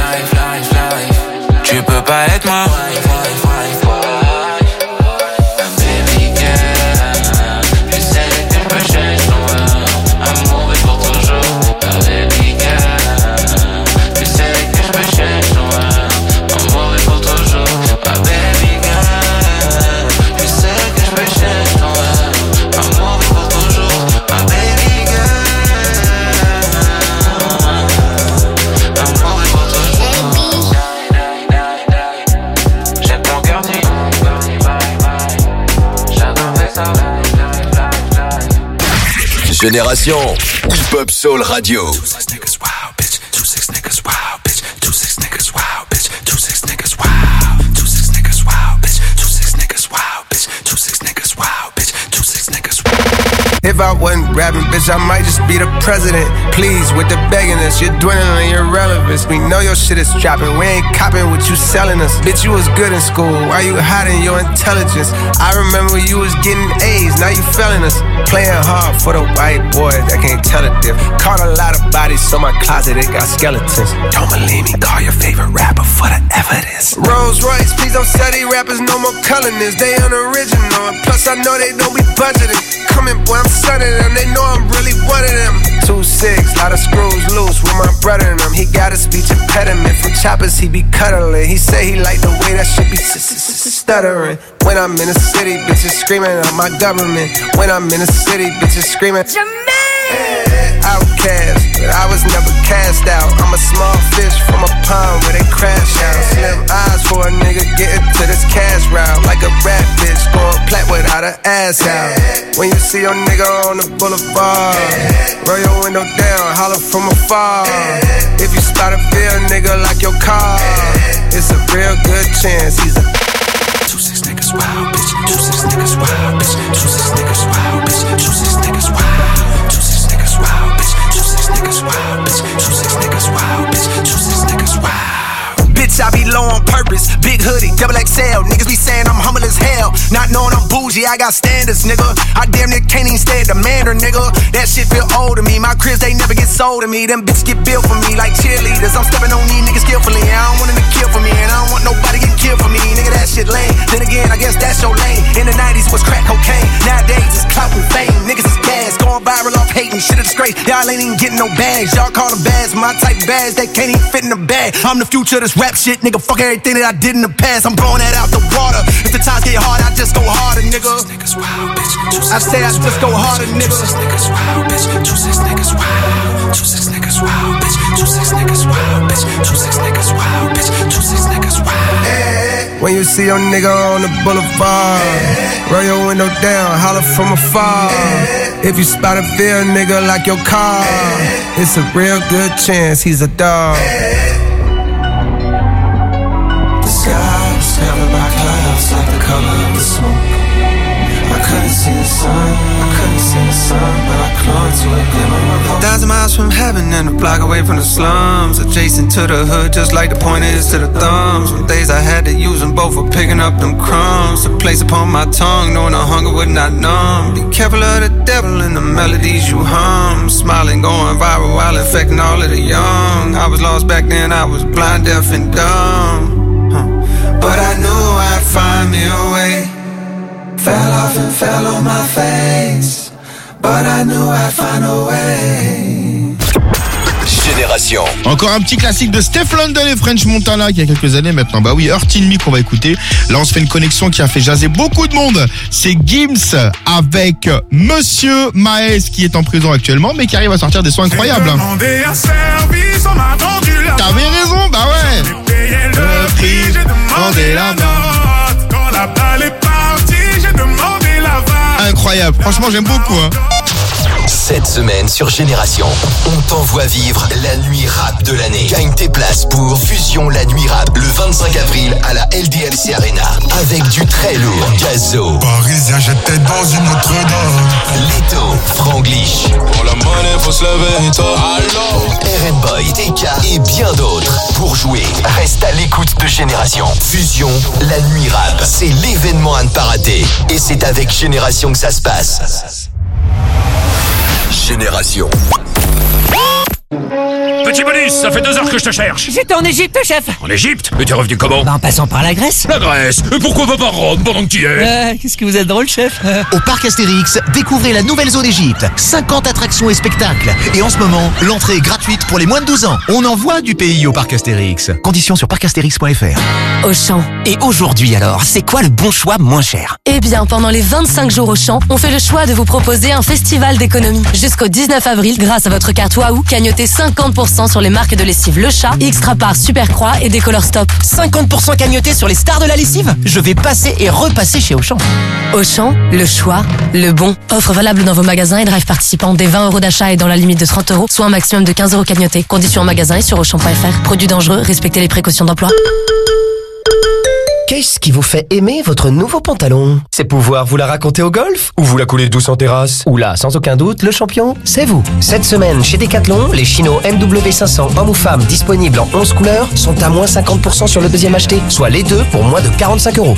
Tu peux pas être moi. Génération Hip-Hop Soul Radio. If I wasn't rapping, bitch, I might just be the president. Please, with the begging us, you're dwindling your relevance. We know your shit is dropping, we ain't copping what you selling us. Bitch, you was good in school, why you hiding your intelligence? I remember you was getting A's, now you failing us. Playing hard for the white boys that can't tell a diff. Caught a lot of bodies, so my closet, it got skeletons. Don't believe me, call your favorite rapper for the evidence. Rolls Royce, please don't sell these rappers no more colorness. They unoriginal, and plus I know they don't be budgeting. Coming, boy, I'm sunning them, they know I'm really one of them. Two six, lot of screws loose with my brother in them. He got a speech impediment from choppers, he be cuddling. He say he like the way that shit be stuttering. When I'm in the city, bitches screaming out my government. When I'm in the city, bitches screaming Jermaine! Outcast, but I was never cast out. I'm a small fish from a pond where they crash out. Slim eyes for a nigga getting to this cash route. Like a rap bitch going plat without her ass out. When you see your nigga on the boulevard, roll your window down, holler from afar. If you spot a real nigga like your car, it's a real good chance he's a two six niggas wild bitch, two six niggas wild bitch, two six niggas wild bitch, two six niggas wild, two six niggas wild bitch, two six niggas wild bitch, two six niggas wild bitch, two six niggas wild. Bitch, I be low on purpose. Big hoodie, double X L. Niggas be saying I'm humble as hell. Not knowing I'm bougie, I got standards, nigga. I damn near can't even stay at the Manor, nigga. That shit feel old to me. My cribs, they never get sold to me. Them bitches get built for me like cheerleaders. I'm stepping on these niggas skillfully. I don't want them to kill for me, and I don't want nobody getting killed for me. Nigga, that shit lame. Then again, I guess that's your lane. In the nineties was crack cocaine. Nowadays it's clout and fame. Niggas is gas, going viral off hating. Shit a disgrace. Y'all ain't even getting no bags. Y'all call them bags. My type of bags, they can't even fit in the bag. I'm the future of this rap shit, nigga. Fuck everything that I did in the past. I'm blowing that out the water. If the times get hard, I just go harder, nigga. I say I just go harder, nigga. Two six niggas wild, bitch. Two six niggas wild. Two six niggas wild, bitch. Two six niggas wild, bitch. Two six niggas wild, bitch. Two six niggas wild. When you see your nigga on the boulevard, roll your window down, holler from afar. If you spot a real nigga like your car, it's a real good chance he's a dog. The sky was covered by clouds like the color of the smoke. I couldn't see the sun, I couldn't see the sun, but I clung to a glimmer of hope. Thousand miles from heaven and a block away from the slums, adjacent to the hood, just like the pointer is to the thumbs. Some days I had to use them both for picking up them crumbs to place upon my tongue, knowing the hunger would not numb. Be careful of the devil and the melodies you hum, smiling, going viral while infecting all of the young. I was lost back then, I was blind, deaf, and dumb, huh. But I knew I'd find me a way. Fell off and fell on my face, but I knew I'd find a way. Génération. Encore un petit classique de Steph London et French Montana qui a quelques années maintenant. Bah oui, Hurt in Me qu'on va écouter. Là on se fait une connexion qui a fait jaser beaucoup de monde. C'est Gims avec Monsieur Maes qui est en prison actuellement mais qui arrive à sortir des sons incroyables. T'avais raison, bah ouais. incroyable. Franchement, j'aime beaucoup. Hein. Cette semaine sur Génération, on t'envoie vivre la nuit rap de l'année. Gagne tes places pour Fusion la nuit rap le vingt-cinq avril à la L D L C Arena. Avec du très lourd Gazo, Parisien, jette tête dans une Notre-Dame. Leto, Franglish. Pour la monnaie, faut se lever, toi. R and Boy, T K et bien d'autres. Pour jouer, reste à l'écoute de Génération. Fusion la nuit rap, c'est l'événement à ne pas rater. Et c'est avec Génération que ça se passe. Génération. Petit bonus, ça fait deux heures que je te cherche. J'étais en Égypte, chef. En Égypte? Mais t'es revenu comment? Bah, en passant par la Grèce. La Grèce? Et pourquoi pas par Rome pendant que t'y es? Euh, qu'est-ce que vous êtes drôle, chef. euh... Au parc Astérix, découvrez la nouvelle zone Égypte. cinquante attractions et spectacles. Et en ce moment, l'entrée est gratuite pour les moins de douze ans. On envoie du pays au parc Astérix. Conditions sur parc astérix point f r. Auchan. Et aujourd'hui alors, c'est quoi le bon choix moins cher? Eh bien, pendant les vingt-cinq jours Auchan, on fait le choix de vous proposer un festival d'économie. Jusqu'au dix-neuf avril, grâce à votre carte Waouh, gagnotez cinquante pour cent sur les marques de lessive Le Chat, Extra Par, Supercroix et Décolor Stop. cinquante pour cent cagnoté sur les stars de la lessive? Je vais passer et repasser chez Auchan. Auchan, le choix, le bon. Offre valable dans vos magasins et drive participants dès vingt euros d'achat et dans la limite de trente euros, soit un maximum de quinze euros cagnotés. Conditions en magasin et sur auchan point f r. Produits dangereux, respectez les précautions d'emploi. Qu'est-ce qui vous fait aimer votre nouveau pantalon? C'est pouvoir vous la raconter au golf? Ou vous la couler douce en terrasse? Ou là, sans aucun doute, le champion, c'est vous. Cette semaine, chez Decathlon, les chinos M W cinq cents hommes ou femmes disponibles en onze couleurs sont à moins cinquante pour cent sur le deuxième acheté, soit les deux pour moins de quarante-cinq euros.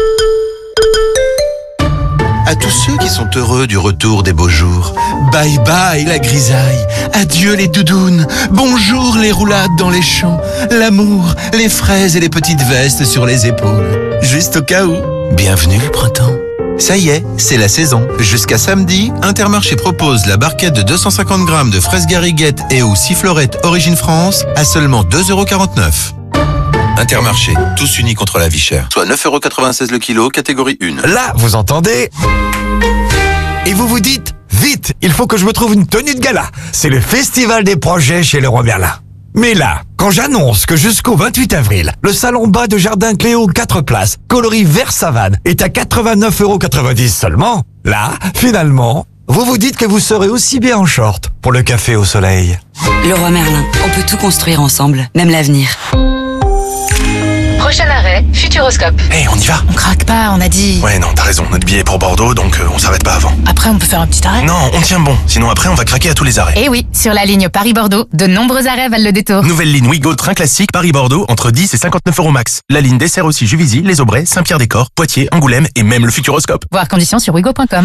À tous ceux qui sont heureux du retour des beaux jours, bye bye la grisaille, adieu les doudounes, bonjour les roulades dans les champs, l'amour, les fraises et les petites vestes sur les épaules. Juste au cas où, bienvenue le printemps. Ça y est, c'est la saison. Jusqu'à samedi, Intermarché propose la barquette de deux cent cinquante grammes de fraises gariguettes et ou sifflorettes Origine France à seulement deux euros quarante-neuf. Intermarché, tous unis contre la vie chère. Soit neuf euros quatre-vingt-seize le kilo, catégorie un. Là, vous entendez? Et vous vous dites, vite, il faut que je me trouve une tenue de gala. C'est le festival des projets chez Leroy Merlin. Mais là, quand j'annonce que jusqu'au vingt-huit avril, le salon bas de Jardin Cléo quatre places, coloris vert savane, est à quatre-vingt-neuf euros quatre-vingt-dix seulement, là, finalement, vous vous dites que vous serez aussi bien en short pour le café au soleil. Leroy Merlin, on peut tout construire ensemble, même l'avenir. Prochain arrêt, Futuroscope. Hé, hey, on y va? On craque pas, on a dit. Ouais, non, t'as raison, notre billet est pour Bordeaux, donc euh, on s'arrête pas avant. Après, on peut faire un petit arrêt? Non, on tient bon, sinon après on va craquer à tous les arrêts. Eh oui, sur la ligne Paris-Bordeaux, de nombreux arrêts valent le détour. Nouvelle ligne Ouigo, train classique, Paris-Bordeaux, entre dix et cinquante-neuf euros max. La ligne dessert aussi Juvisy, Les Aubrais, Saint-Pierre-des-Corps, Poitiers, Angoulême et même le Futuroscope. Voir conditions sur ouigo point com.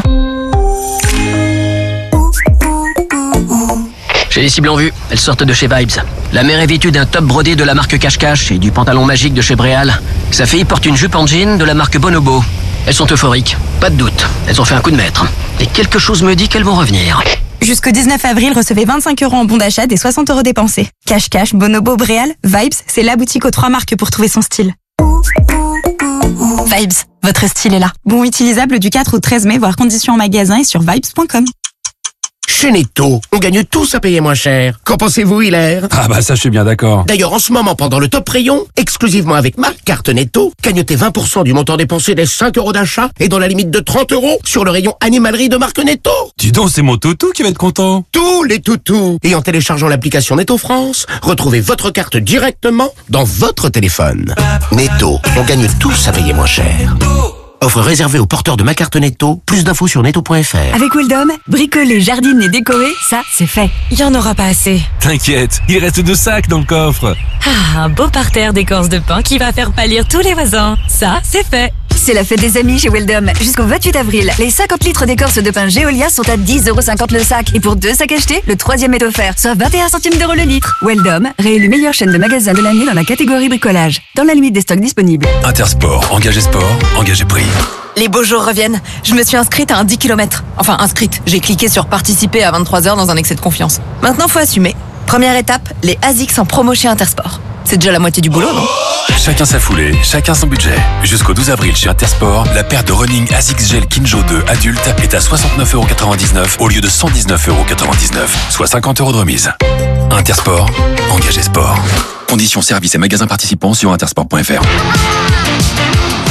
J'ai les cibles en vue, elles sortent de chez Vibes. La mère est vêtue d'un top brodé de la marque Cache-Cache et du pantalon magique de chez Bréal. Sa fille porte une jupe en jean de la marque Bonobo. Elles sont euphoriques, pas de doute, elles ont fait un coup de maître. Et quelque chose me dit qu'elles vont revenir. Jusqu'au dix-neuf avril, recevez vingt-cinq euros en bon d'achat des soixante euros dépensés. Cache-Cache, Bonobo, Bréal, Vibes, c'est la boutique aux trois marques pour trouver son style. Vibes, votre style est là. Bon utilisable du quatre au treize mai, voir conditions en magasin et sur vibes point com. Chez Netto, on gagne tous à payer moins cher. Qu'en pensez-vous, Hilaire? Ah bah ça, je suis bien d'accord. D'ailleurs, en ce moment, pendant le top rayon, exclusivement avec ma carte Netto, gagnotez vingt pour cent du montant dépensé des cinq euros d'achat et dans la limite de trente euros sur le rayon animalerie de marque Netto. Dis donc, c'est mon toutou qui va être content. Tous les toutous. Et en téléchargeant l'application Netto France, retrouvez votre carte directement dans votre téléphone. Netto, on gagne tous à payer moins cher. Offre réservée aux porteurs de ma carte Netto. Plus d'infos sur netto point f r. Avec Weldom, bricoler, jardiner, décorer, ça, c'est fait. Il y en aura pas assez. T'inquiète, il reste deux sacs dans le coffre. Ah, un beau parterre d'écorce de pin qui va faire pâlir tous les voisins. Ça, c'est fait. C'est la fête des amis chez Weldom. Jusqu'au vingt-huit avril, les cinquante litres d'écorce de pin Geolia sont à dix euros cinquante le sac. Et pour deux sacs achetés, le troisième est offert, soit vingt et un centimes d'euros le litre. Weldom, réélu meilleure chaîne de magasins de l'année dans la catégorie bricolage. Dans la limite des stocks disponibles. Intersport, engagé sport, engagé prix. Les beaux jours reviennent. Je me suis inscrite à un dix kilomètres. Enfin, inscrite. J'ai cliqué sur participer à vingt-trois heures dans un excès de confiance. Maintenant, faut assumer. Première étape, les ASICS en promo chez Intersport. C'est déjà la moitié du boulot, non? Chacun sa foulée, chacun son budget. Jusqu'au douze avril chez Intersport, la paire de running ASICS Gel Kinjo deux adulte est à soixante-neuf euros quatre-vingt-dix-neuf au lieu de cent dix-neuf euros quatre-vingt-dix-neuf, soit cinquante euros de remise. Intersport, engagé sport. Conditions services et magasins participants sur intersport point f r.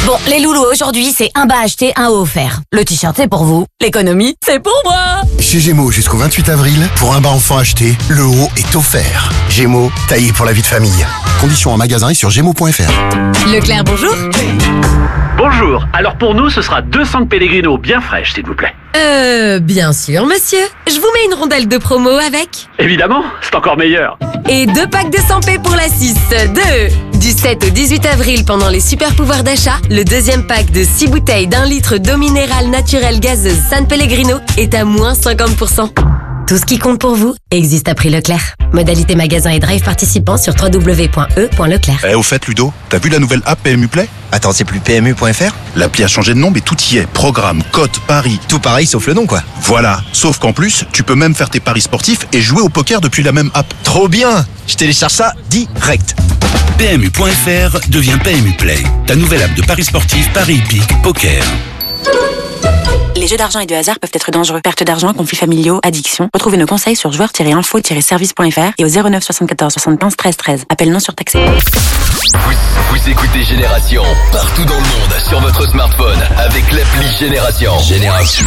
Bon, les loulous, aujourd'hui, c'est un bas acheté, un haut offert. Le t-shirt, c'est pour vous. L'économie, c'est pour moi. Chez Gémeaux, jusqu'au vingt-huit avril, pour un bas enfant acheté, le haut est offert. Gémeaux, taillé pour la vie de famille. Conditions en magasin et sur gémeaux point f r. Leclerc, bonjour. Bonjour. Alors pour nous, ce sera deux cents Pellegrino bien fraîches, s'il vous plaît. Euh, bien sûr, monsieur. Je vous mets une rondelle de promo avec. Évidemment, c'est encore meilleur. Et deux packs de cent P pour la six. Deux. Du sept au dix-huit avril, pendant les super pouvoirs d'achat, le deuxième pack de six bouteilles d'un litre d'eau minérale naturelle gazeuse San Pellegrino est à moins cinquante pour cent. Tout ce qui compte pour vous existe à prix Leclerc. Modalité magasin et drive participants sur w w w point e point leclerc. Eh, au fait, Ludo, t'as vu la nouvelle app P M U Play? Attends, c'est plus P M U point f r? L'appli a changé de nom, mais tout y est. Programme, cote, paris. Tout pareil, sauf le nom, quoi. Voilà. Sauf qu'en plus, tu peux même faire tes paris sportifs et jouer au poker depuis la même app. Trop bien! Je télécharge ça direct. P M U point f r devient P M U Play. Ta nouvelle app de paris sportifs, paris hippiques, poker. Les jeux d'argent et de hasard peuvent être dangereux. Perte d'argent, conflits familiaux, addiction. Retrouvez nos conseils sur joueurs tiret info tiret service point f r et au zéro neuf soixante-quatorze soixante-quinze treize treize. Appel non surtaxé. Vous, vous écoutez Génération partout dans le monde sur votre smartphone avec l'appli Génération. Génération.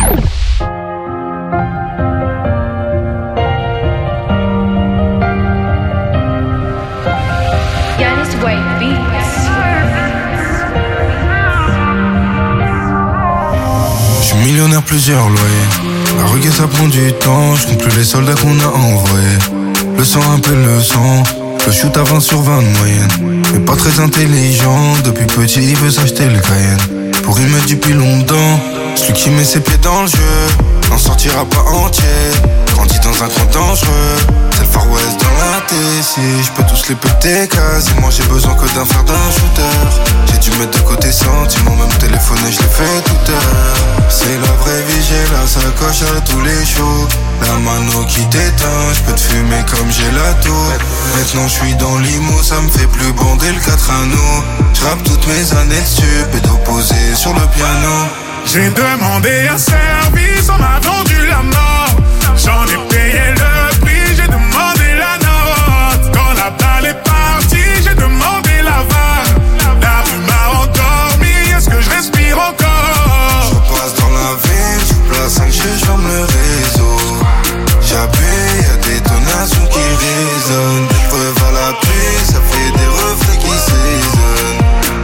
Millionnaire, plusieurs loyers. La rugue ça prend du temps. Je compte plus les soldats qu'on a envoyés. Le sang un peu le sang. Le shoot à vingt sur vingt de moyenne. Mais pas très intelligent. Depuis petit il veut s'acheter le Cayenne. Pour y mettre du pilon dedans. Celui qui met ses pieds dans le jeu n'en sortira pas entier. Grandit dans un coin dangereux. C'est le Far West dans la T C. Je peux tous les péter quasiment. J'ai besoin que d'un fer d'un shooter. J'ai dû mettre de côté sentiments. Même téléphoner je l'ai fait toute heure. C'est la vraie vie, j'ai la sacoche à tous les shows. La mano qui t'éteint, je peux te fumer comme j'ai la tour. Maintenant je suis dans l'imo, ça me fait plus bander le quatre anneaux. Je rappe toutes mes années dessus, pédo posé sur le piano. J'ai demandé un service, on m'a vendu la mort. J'en ai payé le prix, j'ai demandé la note. Quand la balle est partie, j'ai demandé la vague. La rue m'a endormi, est-ce que je respire encore? Je passe dans la ville, je place cinq G, je ferme le réseau. J'appuie, y'a des tonations qui résonnent. Des preuves à la pluie, ça fait des reflets qui s'ésonnent.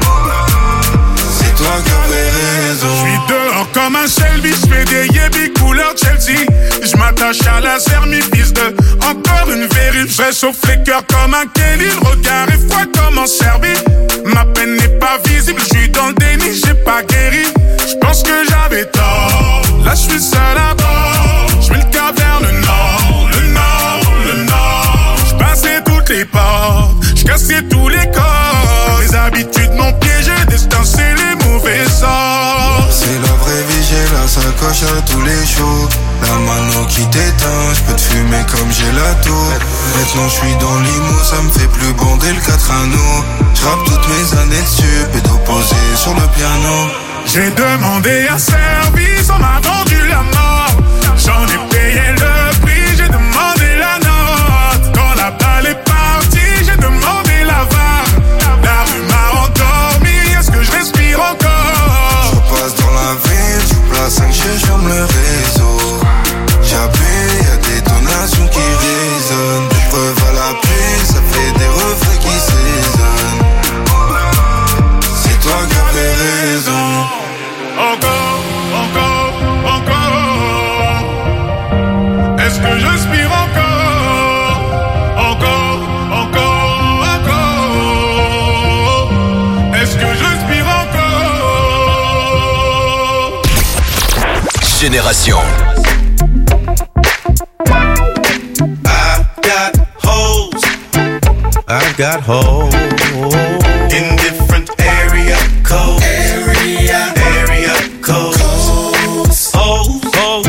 C'est toi qui avais raison. Je suis dehors comme un Shelby, je fais des yébis couleur Chelsea. Je m'attache à la mi fils de encore une vérif. Je réchauffe les cœurs comme un Kelly. Le regard est froid comme en Serbie. Ma peine n'est pas visible, je suis dans le déni, j'ai pas guéri. Je pense que j'avais tort. Là je suis seul à bord. Je mets le cap vers le nord, le nord, le nord. Je passais toutes les portes, je cassais tous les corps. Les habitudes m'ont piégé, destin c'est les mauvais sorts. C'est la vraie vie, j'ai la sacoche à tous les shows. La mano qui t'éteint, je peux te fumer comme j'ai la tour. Maintenant je suis dans l'imo, ça me fait plus bander le quatre anneaux. Je rappe toutes mes années dessus, pédo posé sur le piano. J'ai demandé un service, on m'a vendu la mort. J'en ai payé le prix, j'ai demandé la note. Quand la balle est partie, j'ai demandé la vague. La rue m'a endormi, est-ce que je respire encore? Je passe dans la ville, je place cinq G, je ferme le réseau. J'appuie, y'a des tonations qui résonnent. Des preuves à la pluie, ça fait des reflets qui s'ésonnent. C'est toi qui avais raison. Encore, encore, encore. Est-ce que j'inspire encore? Encore, encore, encore. Est-ce que j'inspire encore? Génération. I've got holes in different area codes. Area, area codes. Holes, holes,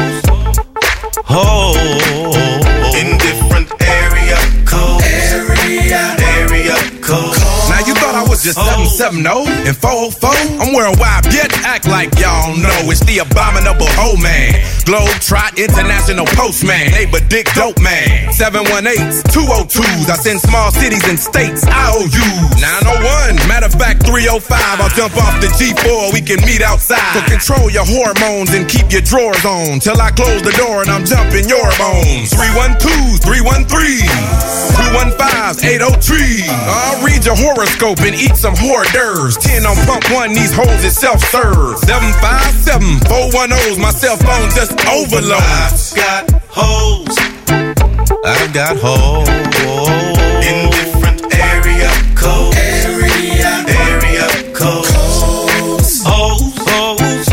holes in different area codes. Area, area codes. Now you thought I was just seven seven oh and four oh four. I'm worldwide, bitch, act like y'all know. It's the abominable hoe man. Globe Trot International Postman. Neighbor Dick Dope Man. seven one eights, two oh twos. I send small cities and states I O Us. nine oh one, matter of fact three oh five. I'll jump off the G four, we can meet outside. So control your hormones and keep your drawers on till I close the door and I'm jumping your bones. three one two, three one three, two one five, eight oh three. I'll read your horoscope and eat some hors d'oeuvres. ten on pump one, these hoes is self-serve. seven five seven, four one oh's, my cell phone just overload. I've got hoes. I've got hoes in different area codes. Area, area codes. Hoes, hoes,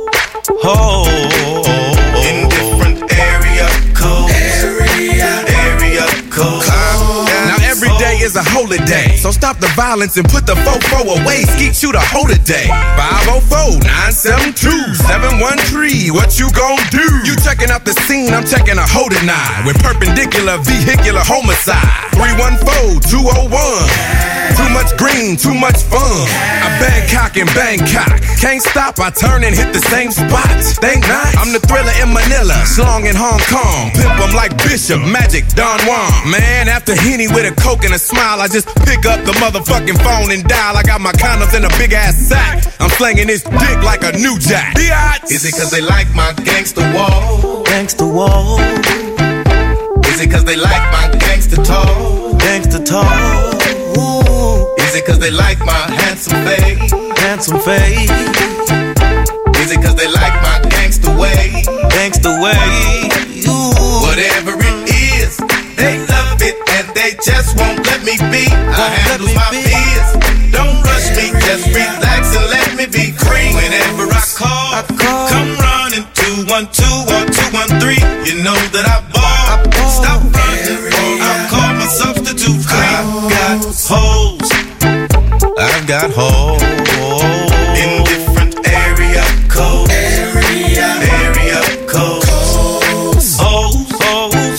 hoes in different area codes. Area, area codes. Now every day is a holiday, so stop the violence and put the fofo away. Skeet shoot a hoe today. five oh four, nine seven two, seven one three. What you gon' do? You checking out the scene, I'm checking a hoe tonight with perpendicular vehicular homicide. three one four, two oh one. Too much green, too much fun. I Bangkok in Bangkok. Can't stop, I turn and hit the same spot. Think not? I'm the thriller in Manila, slong in Hong Kong. Pimp 'em like Bishop, Magic, Don Juan. Man, after Henny with a coke and a smile, I just pick up the motherfucking phone and dial. I got my condoms in a big ass sack. I'm slanging this dick like a new jack. Is it cause they like my gangster wall? Gangster wall. Is it cause they like my gangster talk? Gangster talk. Is it cause they like my handsome face? Handsome face. Is it cause they like my gangster way? Gangster way. Whatever it is, they love it and they just won't let me be. I handle my fears. Don't rush me, just relax and let me be free. Whenever I call, I call. Come running two one two or two one three. You know that I ball. Stop running, I'll call my substitute free. I've got hoes. I've got hoes in different area codes. Area, area codes. Hoes, hoes,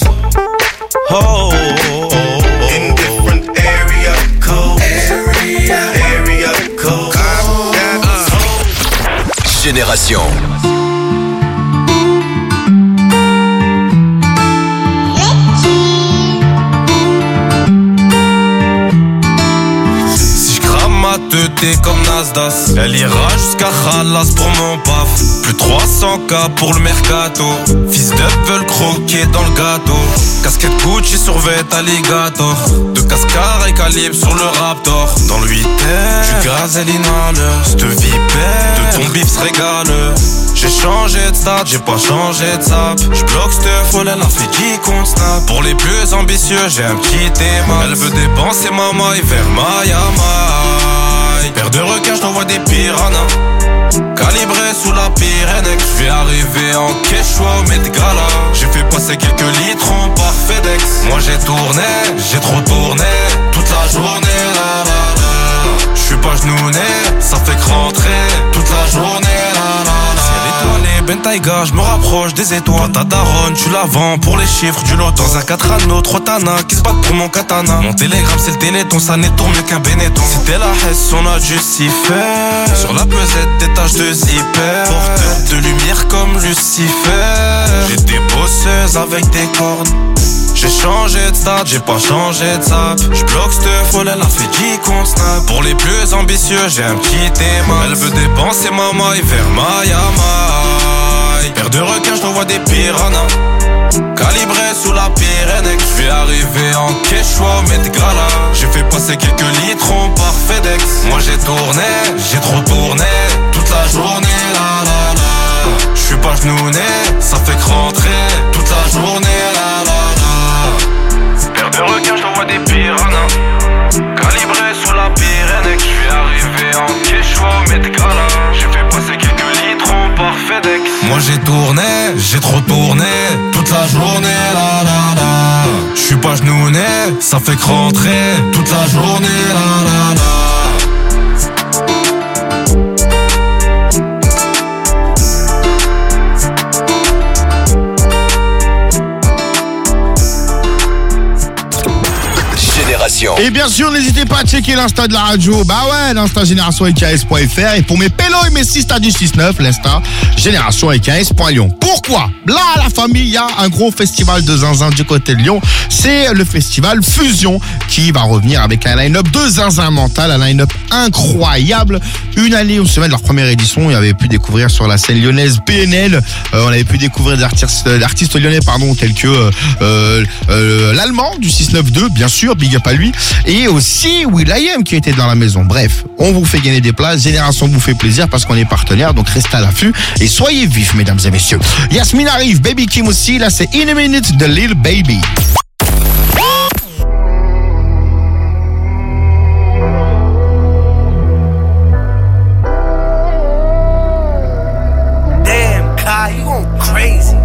hoes in different area codes. Area, area codes. I've got hoes. Génération. T'es comme Nasdaq. Elle ira jusqu'à Khalas pour mon paf. Plus trois cents K pour le mercato. Fils d'up veulent croquer dans le gâteau. Casquette Gucci sur vêt alligator. De cascara et calibre sur le Raptor. Dans le huit R, du gazelle inhaler. C'te vipère, de ton bif se régale. J'ai changé de stade, j'ai pas changé de sap. J'bloque cette folle, elle a fait dix comptes snap. Pour les plus ambitieux, j'ai un petit thème. Elle veut dépenser ma maille vers Miami. Père de requin, j't'envoie des piranhas. Calibré sous la Pyrénées. J'vais arriver en Quechua au Met Gala. J'ai fait passer quelques litrons par FedEx. Moi j'ai tourné, j'ai trop tourné. Toute la journée, la la la. J'suis pas genouné, ça fait que rentrer. Toute la journée, la la la. Ben Taïga, je me rapproche des étoiles. Ta daronne, tu la vends pour les chiffres du lot. Dans un quatre anneaux, trois tanas qui se battent pour mon katana. Mon télégramme, c'est le téléthon, ça n'étourne mieux qu'un Benetton. C'était la Hesse, on a dû s'y faire. Sur la pesette, des taches de zipper. Porteur de lumière comme Lucifer. J'ai des bosseuses avec des cordes. J'ai changé de stade, j'ai pas changé de sap. J'bloque cette folle, elle a fait dix comptes snap. Pour les plus ambitieux, j'ai un petit thème. Elle veut dépenser ma maille vers Miami. Père de requin, j't'envoie des piranhas. Calibré sous la Pyrénées. J'vais arriver en Quechua au Met Gala. J'ai fait passer quelques litrons par FedEx. Moi j'ai tourné, j'ai trop tourné. Toute la journée, la la la. J'suis pas genouné, ça fait que rentrer. Toute la journée, la la la. Père de requin, j't'envoie des piranhas. Calibré sous la Pyrénées. J'suis arrivé en Quechua au Met Gala. J'ai fait passer quelques litrons par FedEx. Moi j'ai tourné, j'ai trop tourné. Toute la journée, la la la. J'suis pas genouné, ça fait que rentrer. Toute la journée, la la la. Génération. Génération. Et bien sûr, n'hésitez pas à checker l'insta de la radio. Bah ouais, l'insta génération E K S point F R. Et pour mes pélos et mes sistas du six neuf, l'insta génération E K S point Lyon. Pourquoi? Là, la famille, il y a un gros festival de zinzin du côté de Lyon. C'est le festival Fusion qui va revenir avec un line-up de zinzin mental, un line-up incroyable. Une année, une semaine, leur première édition, il avait pu découvrir sur la scène lyonnaise P N L. Euh, on avait pu découvrir des artistes, euh, artistes lyonnais, pardon, tels que euh, euh, euh, l'allemand du six neuf deux, bien sûr, big up à lui, et aussi will.i.am qui était dans la maison. Bref, on vous fait gagner des places, Génération vous fait plaisir parce qu'on est partenaire, donc restez à l'affût et soyez vifs, mesdames et messieurs. Yasmine arrive, Baby Kim aussi, là c'est In a Minute de Lil Baby. Damn, Kai, you going crazy.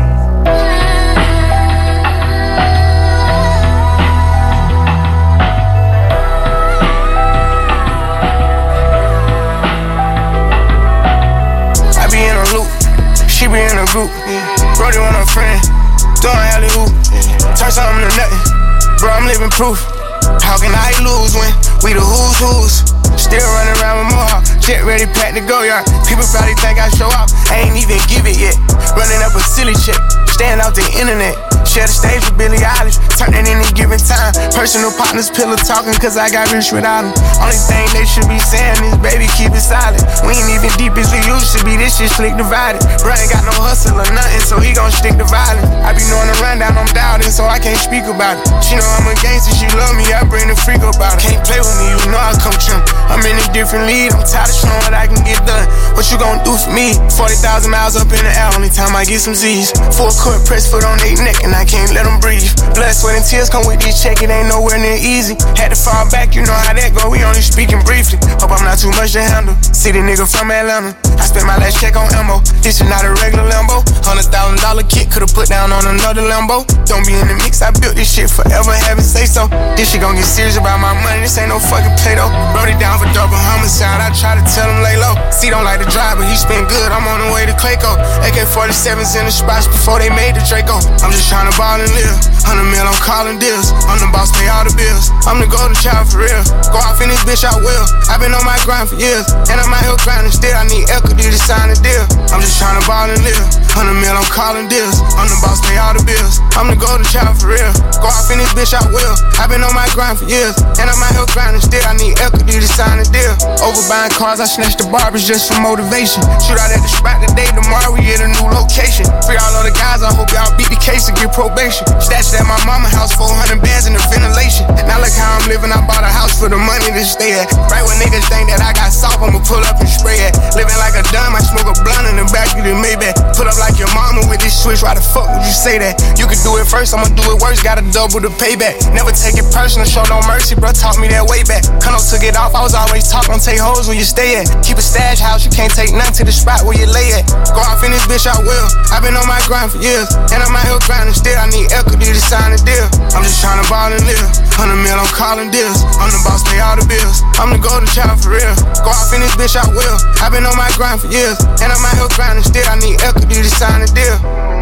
She be in a group, yeah. Brody with her friend, doing alley-oop, yeah. Turn something to nothing, bro, I'm living proof. How can I lose when we the who's who's? Still running around with more, jet ready, packed to go, yard. People probably think I show up, I ain't even give it yet. Running up a silly check, stand out the internet. Share the stage with Billie Eilish, turn it any given time. Personal partners, pillow talking, cause I got rich without them. Only thing they should be saying is, baby, keep it silent. We ain't even deep as we used to be, this shit slick divided. Bro ain't got no hustle or nothing, so he gon' stick to violence. I be knowing the rundown, I'm doubting, so I can't speak about it. She know I'm a gangster, she love me, I bring the freak about it. Can't play with me, you know I come trim. I'm in a different lead, I'm tired of showing what I can get done. What you gon' do for me? forty thousand miles up in the air, only time I get some Z's. Full court press foot on their neck, and I can't let them breathe. Blood, sweat, and tears come with this check, it ain't nowhere near easy. Had to fall back, you know how that go, we only speaking briefly. Hope I'm not too much to handle. City nigga from Atlanta, I spent my last check on ammo. This is not a regular Lambo. Hundred thousand dollar kit, could've put down on another Lambo. Don't be in the mix, I built this shit forever, haven't say so. This shit gon' get serious about my money, this ain't no fucking Play-Doh. Wrote it down for double homicide, I try to tell him lay low. C don't like to drive, but he spin good, I'm on the way to Clayco. A K forty-sevens in the spots before they made the Draco. I'm just tryna ball and live. Hundred mil, I'm calling deals. I'm the boss, pay all the bills. I'm the golden child for real. Go off in this bitch, I will. I've been on my grind for years, and I'm out here grinding still. I need equity to sign a deal. I'm just tryna ball and live. Hundred mil, I'm calling deals. I'm the boss, pay all the bills. I'm the golden child for real. Go off in this bitch, I will. I've been on my grind for years, and I'm out here grinding still. I need equity to sign a deal. Over buying cars, I snatched the barbers just for motivation. Shoot out at the spot today, tomorrow we at a new location. Free all of the guys, I hope y'all beat the case and get probation. Stashed at my mama house, four hundred bands in the ventilation. Now look how I'm living, I bought a house for the money to stay at. Right when niggas think that I got soft, I'ma pull up and spray it. Living like a dumb, I smoke a blunt in the back of the Maybach. Pull up like your mama with this switch, why the fuck would you say that? You could do it first, I'ma do it worse, gotta double the payback. Never take it personal, show no mercy, bro, taught me that way back. Cuno took it off, I was always taught, don't take hoes where you stay at. Keep a stash house, you can't take none to the spot where you lay at. Go off in this bitch, I will. I've been on my grind for years, and I'm out here grinding still. I need equity to sign a deal. I'm just tryna ball and live. Hundred mil, I'm calling deals. I'm the boss, pay all the bills. I'm the golden child for real. Go off in this bitch, I will. I've been on my grind for years, and I'm out here grinding still. I need equity to sign a deal.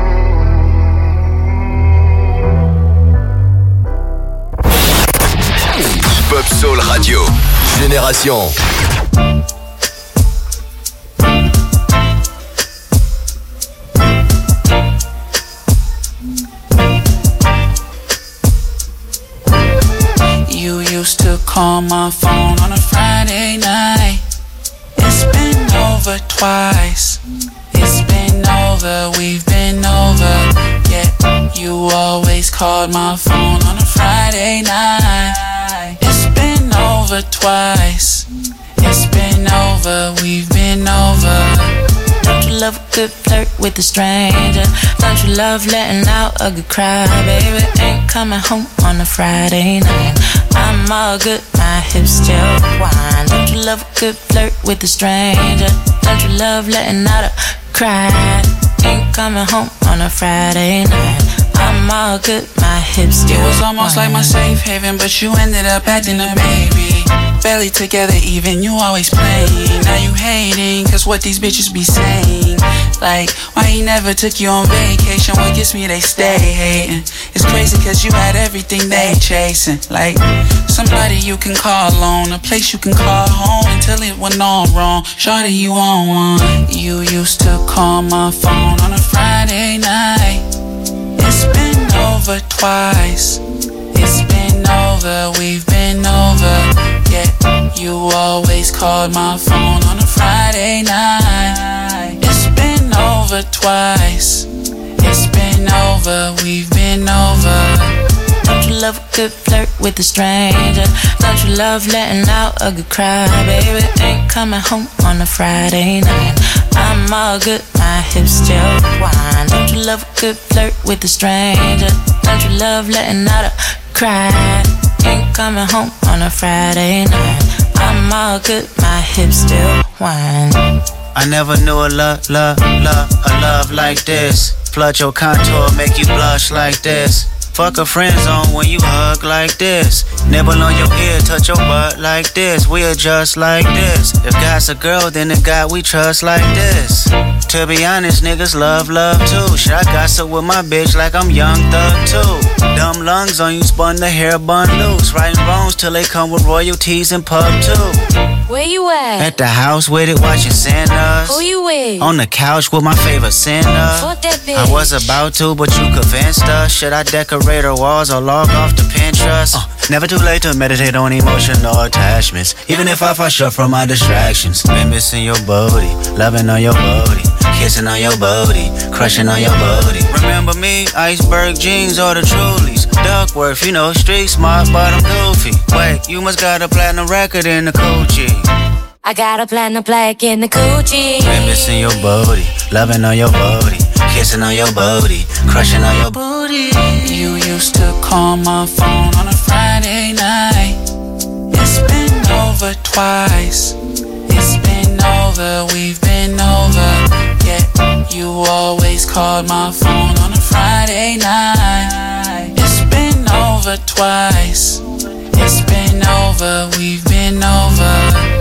Hip-Hop Soul Radio, Génération. You used to call my phone on a Friday night. It's been over twice. It's been over, we've been over. Yeah, you always called my phone on a Friday night. It's been over twice. It's been over, we've been over. Don't you love a good flirt with a stranger? Don't you love letting out a good cry, baby? Ain't coming home on a Friday night. I'm all good, my hips still whine. Don't you love a good flirt with a stranger? Don't you love letting out a cry? Ain't coming home on a Friday night. I'm all good, my hips still It was almost whine. like my safe haven, but you ended up acting a baby. Barely together even, you always playing. Now you hating, cause what these bitches be saying. Like, why he never took you on vacation? What gets me, they stay hating. It's crazy cause you had everything they chasing. Like, somebody you can call on, a place you can call home until it went all wrong. Shawty, you on one. You used to call my phone on a Friday night. It's been over twice. It's been over, we've been over. Yeah, you always called my phone on a Friday night. It's been over twice. It's been over, we've been over. Don't you love a good flirt with a stranger? Don't you love letting out a good cry, baby? Ain't coming home on a Friday night. I'm all good, my hips still whine. Don't you love a good flirt with a stranger? Don't you love letting out a cry? Ain't coming home on a Friday night. I'm all good, my hips still whine. I never knew a love, love, love, a love like this. Flood your contour, make you blush like this. Fuck a friend zone when you hug like this. Nibble on your ear, touch your butt like this. We adjust like this. If God's a girl, then the God we trust like this. To be honest, niggas love love too. Shit, I gossip with my bitch like I'm Young Thug too. Dumb lungs on you, spun the hair bun loose. Writing wrongs till they come with royalties and pub too. Where you at? At the house with it, watching Santas. Who you with? On the couch with my favorite Santa. Fuck that bitch. I was about to, but you convinced us. Should I decorate her walls or log off to Pinterest? Uh, never too late to meditate on emotional attachments. Even if I fall short from my distractions. Been missing your booty, loving on your booty, kissing on your booty, crushing on your booty. Remember me? Iceberg jeans or the Trulies. Duckworth, you know, street smart, but I'm goofy. Wait, you must got a platinum record in the coochie. I got a platinum plaque in the coochie. Been missing your booty, loving on your booty, kissing on your booty, crushing on your booty. You used to call my phone on a Friday night. It's been over twice. It's been over, we've been over. Yeah, you always called my phone on a Friday night. It's been over twice. It's been over, we've been over.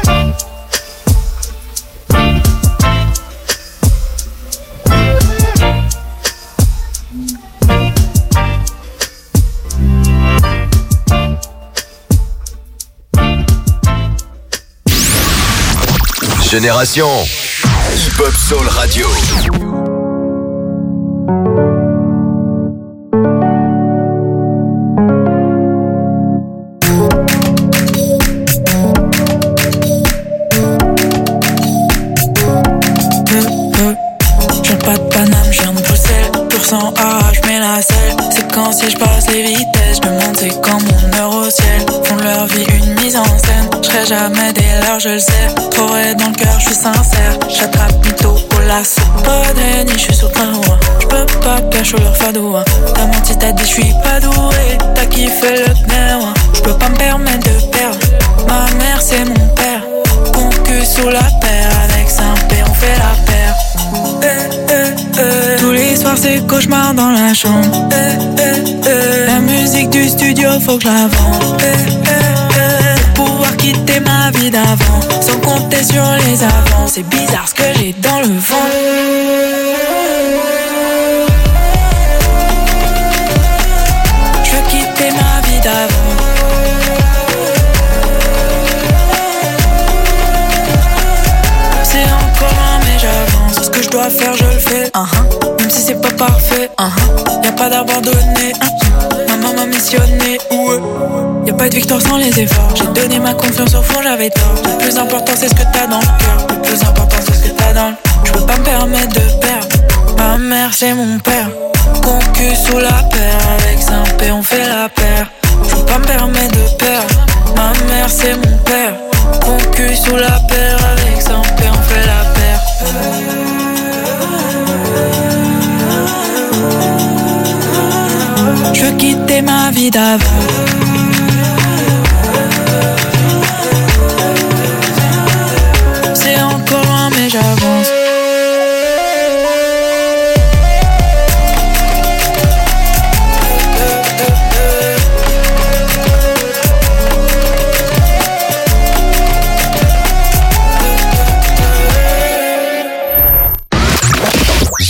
Génération Hip-Hop Soul Radio. J'ai pas de Paname, je viens de Bruxelles. Pur sang A, je mets la selle. C'est quand si je passe les vitesses, je me demande c'est quand mon heure au ciel. Font de leur vie une mise en scène. J'serai jamais dès l'heure, je le sais. Trop raide dans le cœur, je suis sincère. J'attrape mytho au lasso. Pas de je suis sur le train loin. J'peux pas cacher leur fado. T'as menti, t'as dit j'suis pas doué. T'as kiffé le pneu. J'peux pas me permettre de perdre. Ma mère c'est mon père. Concu sous la paire. Avec Saint-Pé on fait la paire. Eh, eh, eh. Tous les soirs c'est cauchemar dans la chambre. Eh, eh, eh. La musique du studio faut que je la vende. Eh, eh, eh. Pour pouvoir quitter ma vie d'avant, sans compter sur les avants. C'est bizarre ce que j'ai dans le ventre. Je veux quitter ma vie d'avant. C'est encore loin mais j'avance. Ce que je dois faire je le fais, uh-huh. Même si c'est pas parfait, uh-huh. Y'a pas d'abandonné, uh-huh. Maman m'a missionné, ouais. Y'a pas de victoire sans les efforts. J'ai donné ma confiance au fond, j'avais tort. Le plus important c'est ce que t'as dans le cœur. Le plus important c'est ce que t'as dans le... Je peux pas me permettre de perdre. Ma mère c'est mon père. Concu sous la paire. Avec Saint-Pé on fait la paire. Je peux pas me permettre de perdre. Ma mère c'est mon père. Concu sous la paire. Avec Saint-Pé on fait la paire. Je veux quitter ma vie d'avant. C'est encore loin mais j'avance.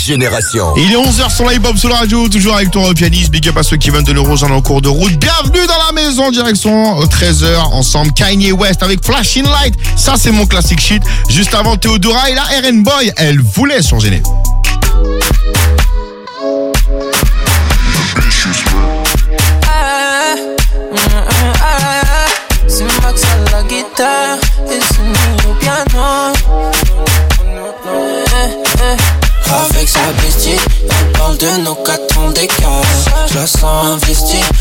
Génération. Il est onze heures sur l'iPhop sur la radio, toujours avec ton pianiste. Big up à ceux qui viennent de nous rejoindre en cours de route. Bienvenue dans la maison, direction treize heures, ensemble Kanye West avec Flashing Light. Ça, c'est mon classique shit. Juste avant Théodora et la R and Boy, elle voulait son gêné. C'est Max à la guitare et c'est nous au piano. Avec sa bestie, elle parle de nos quatre ans d'écart. Je la sens investie,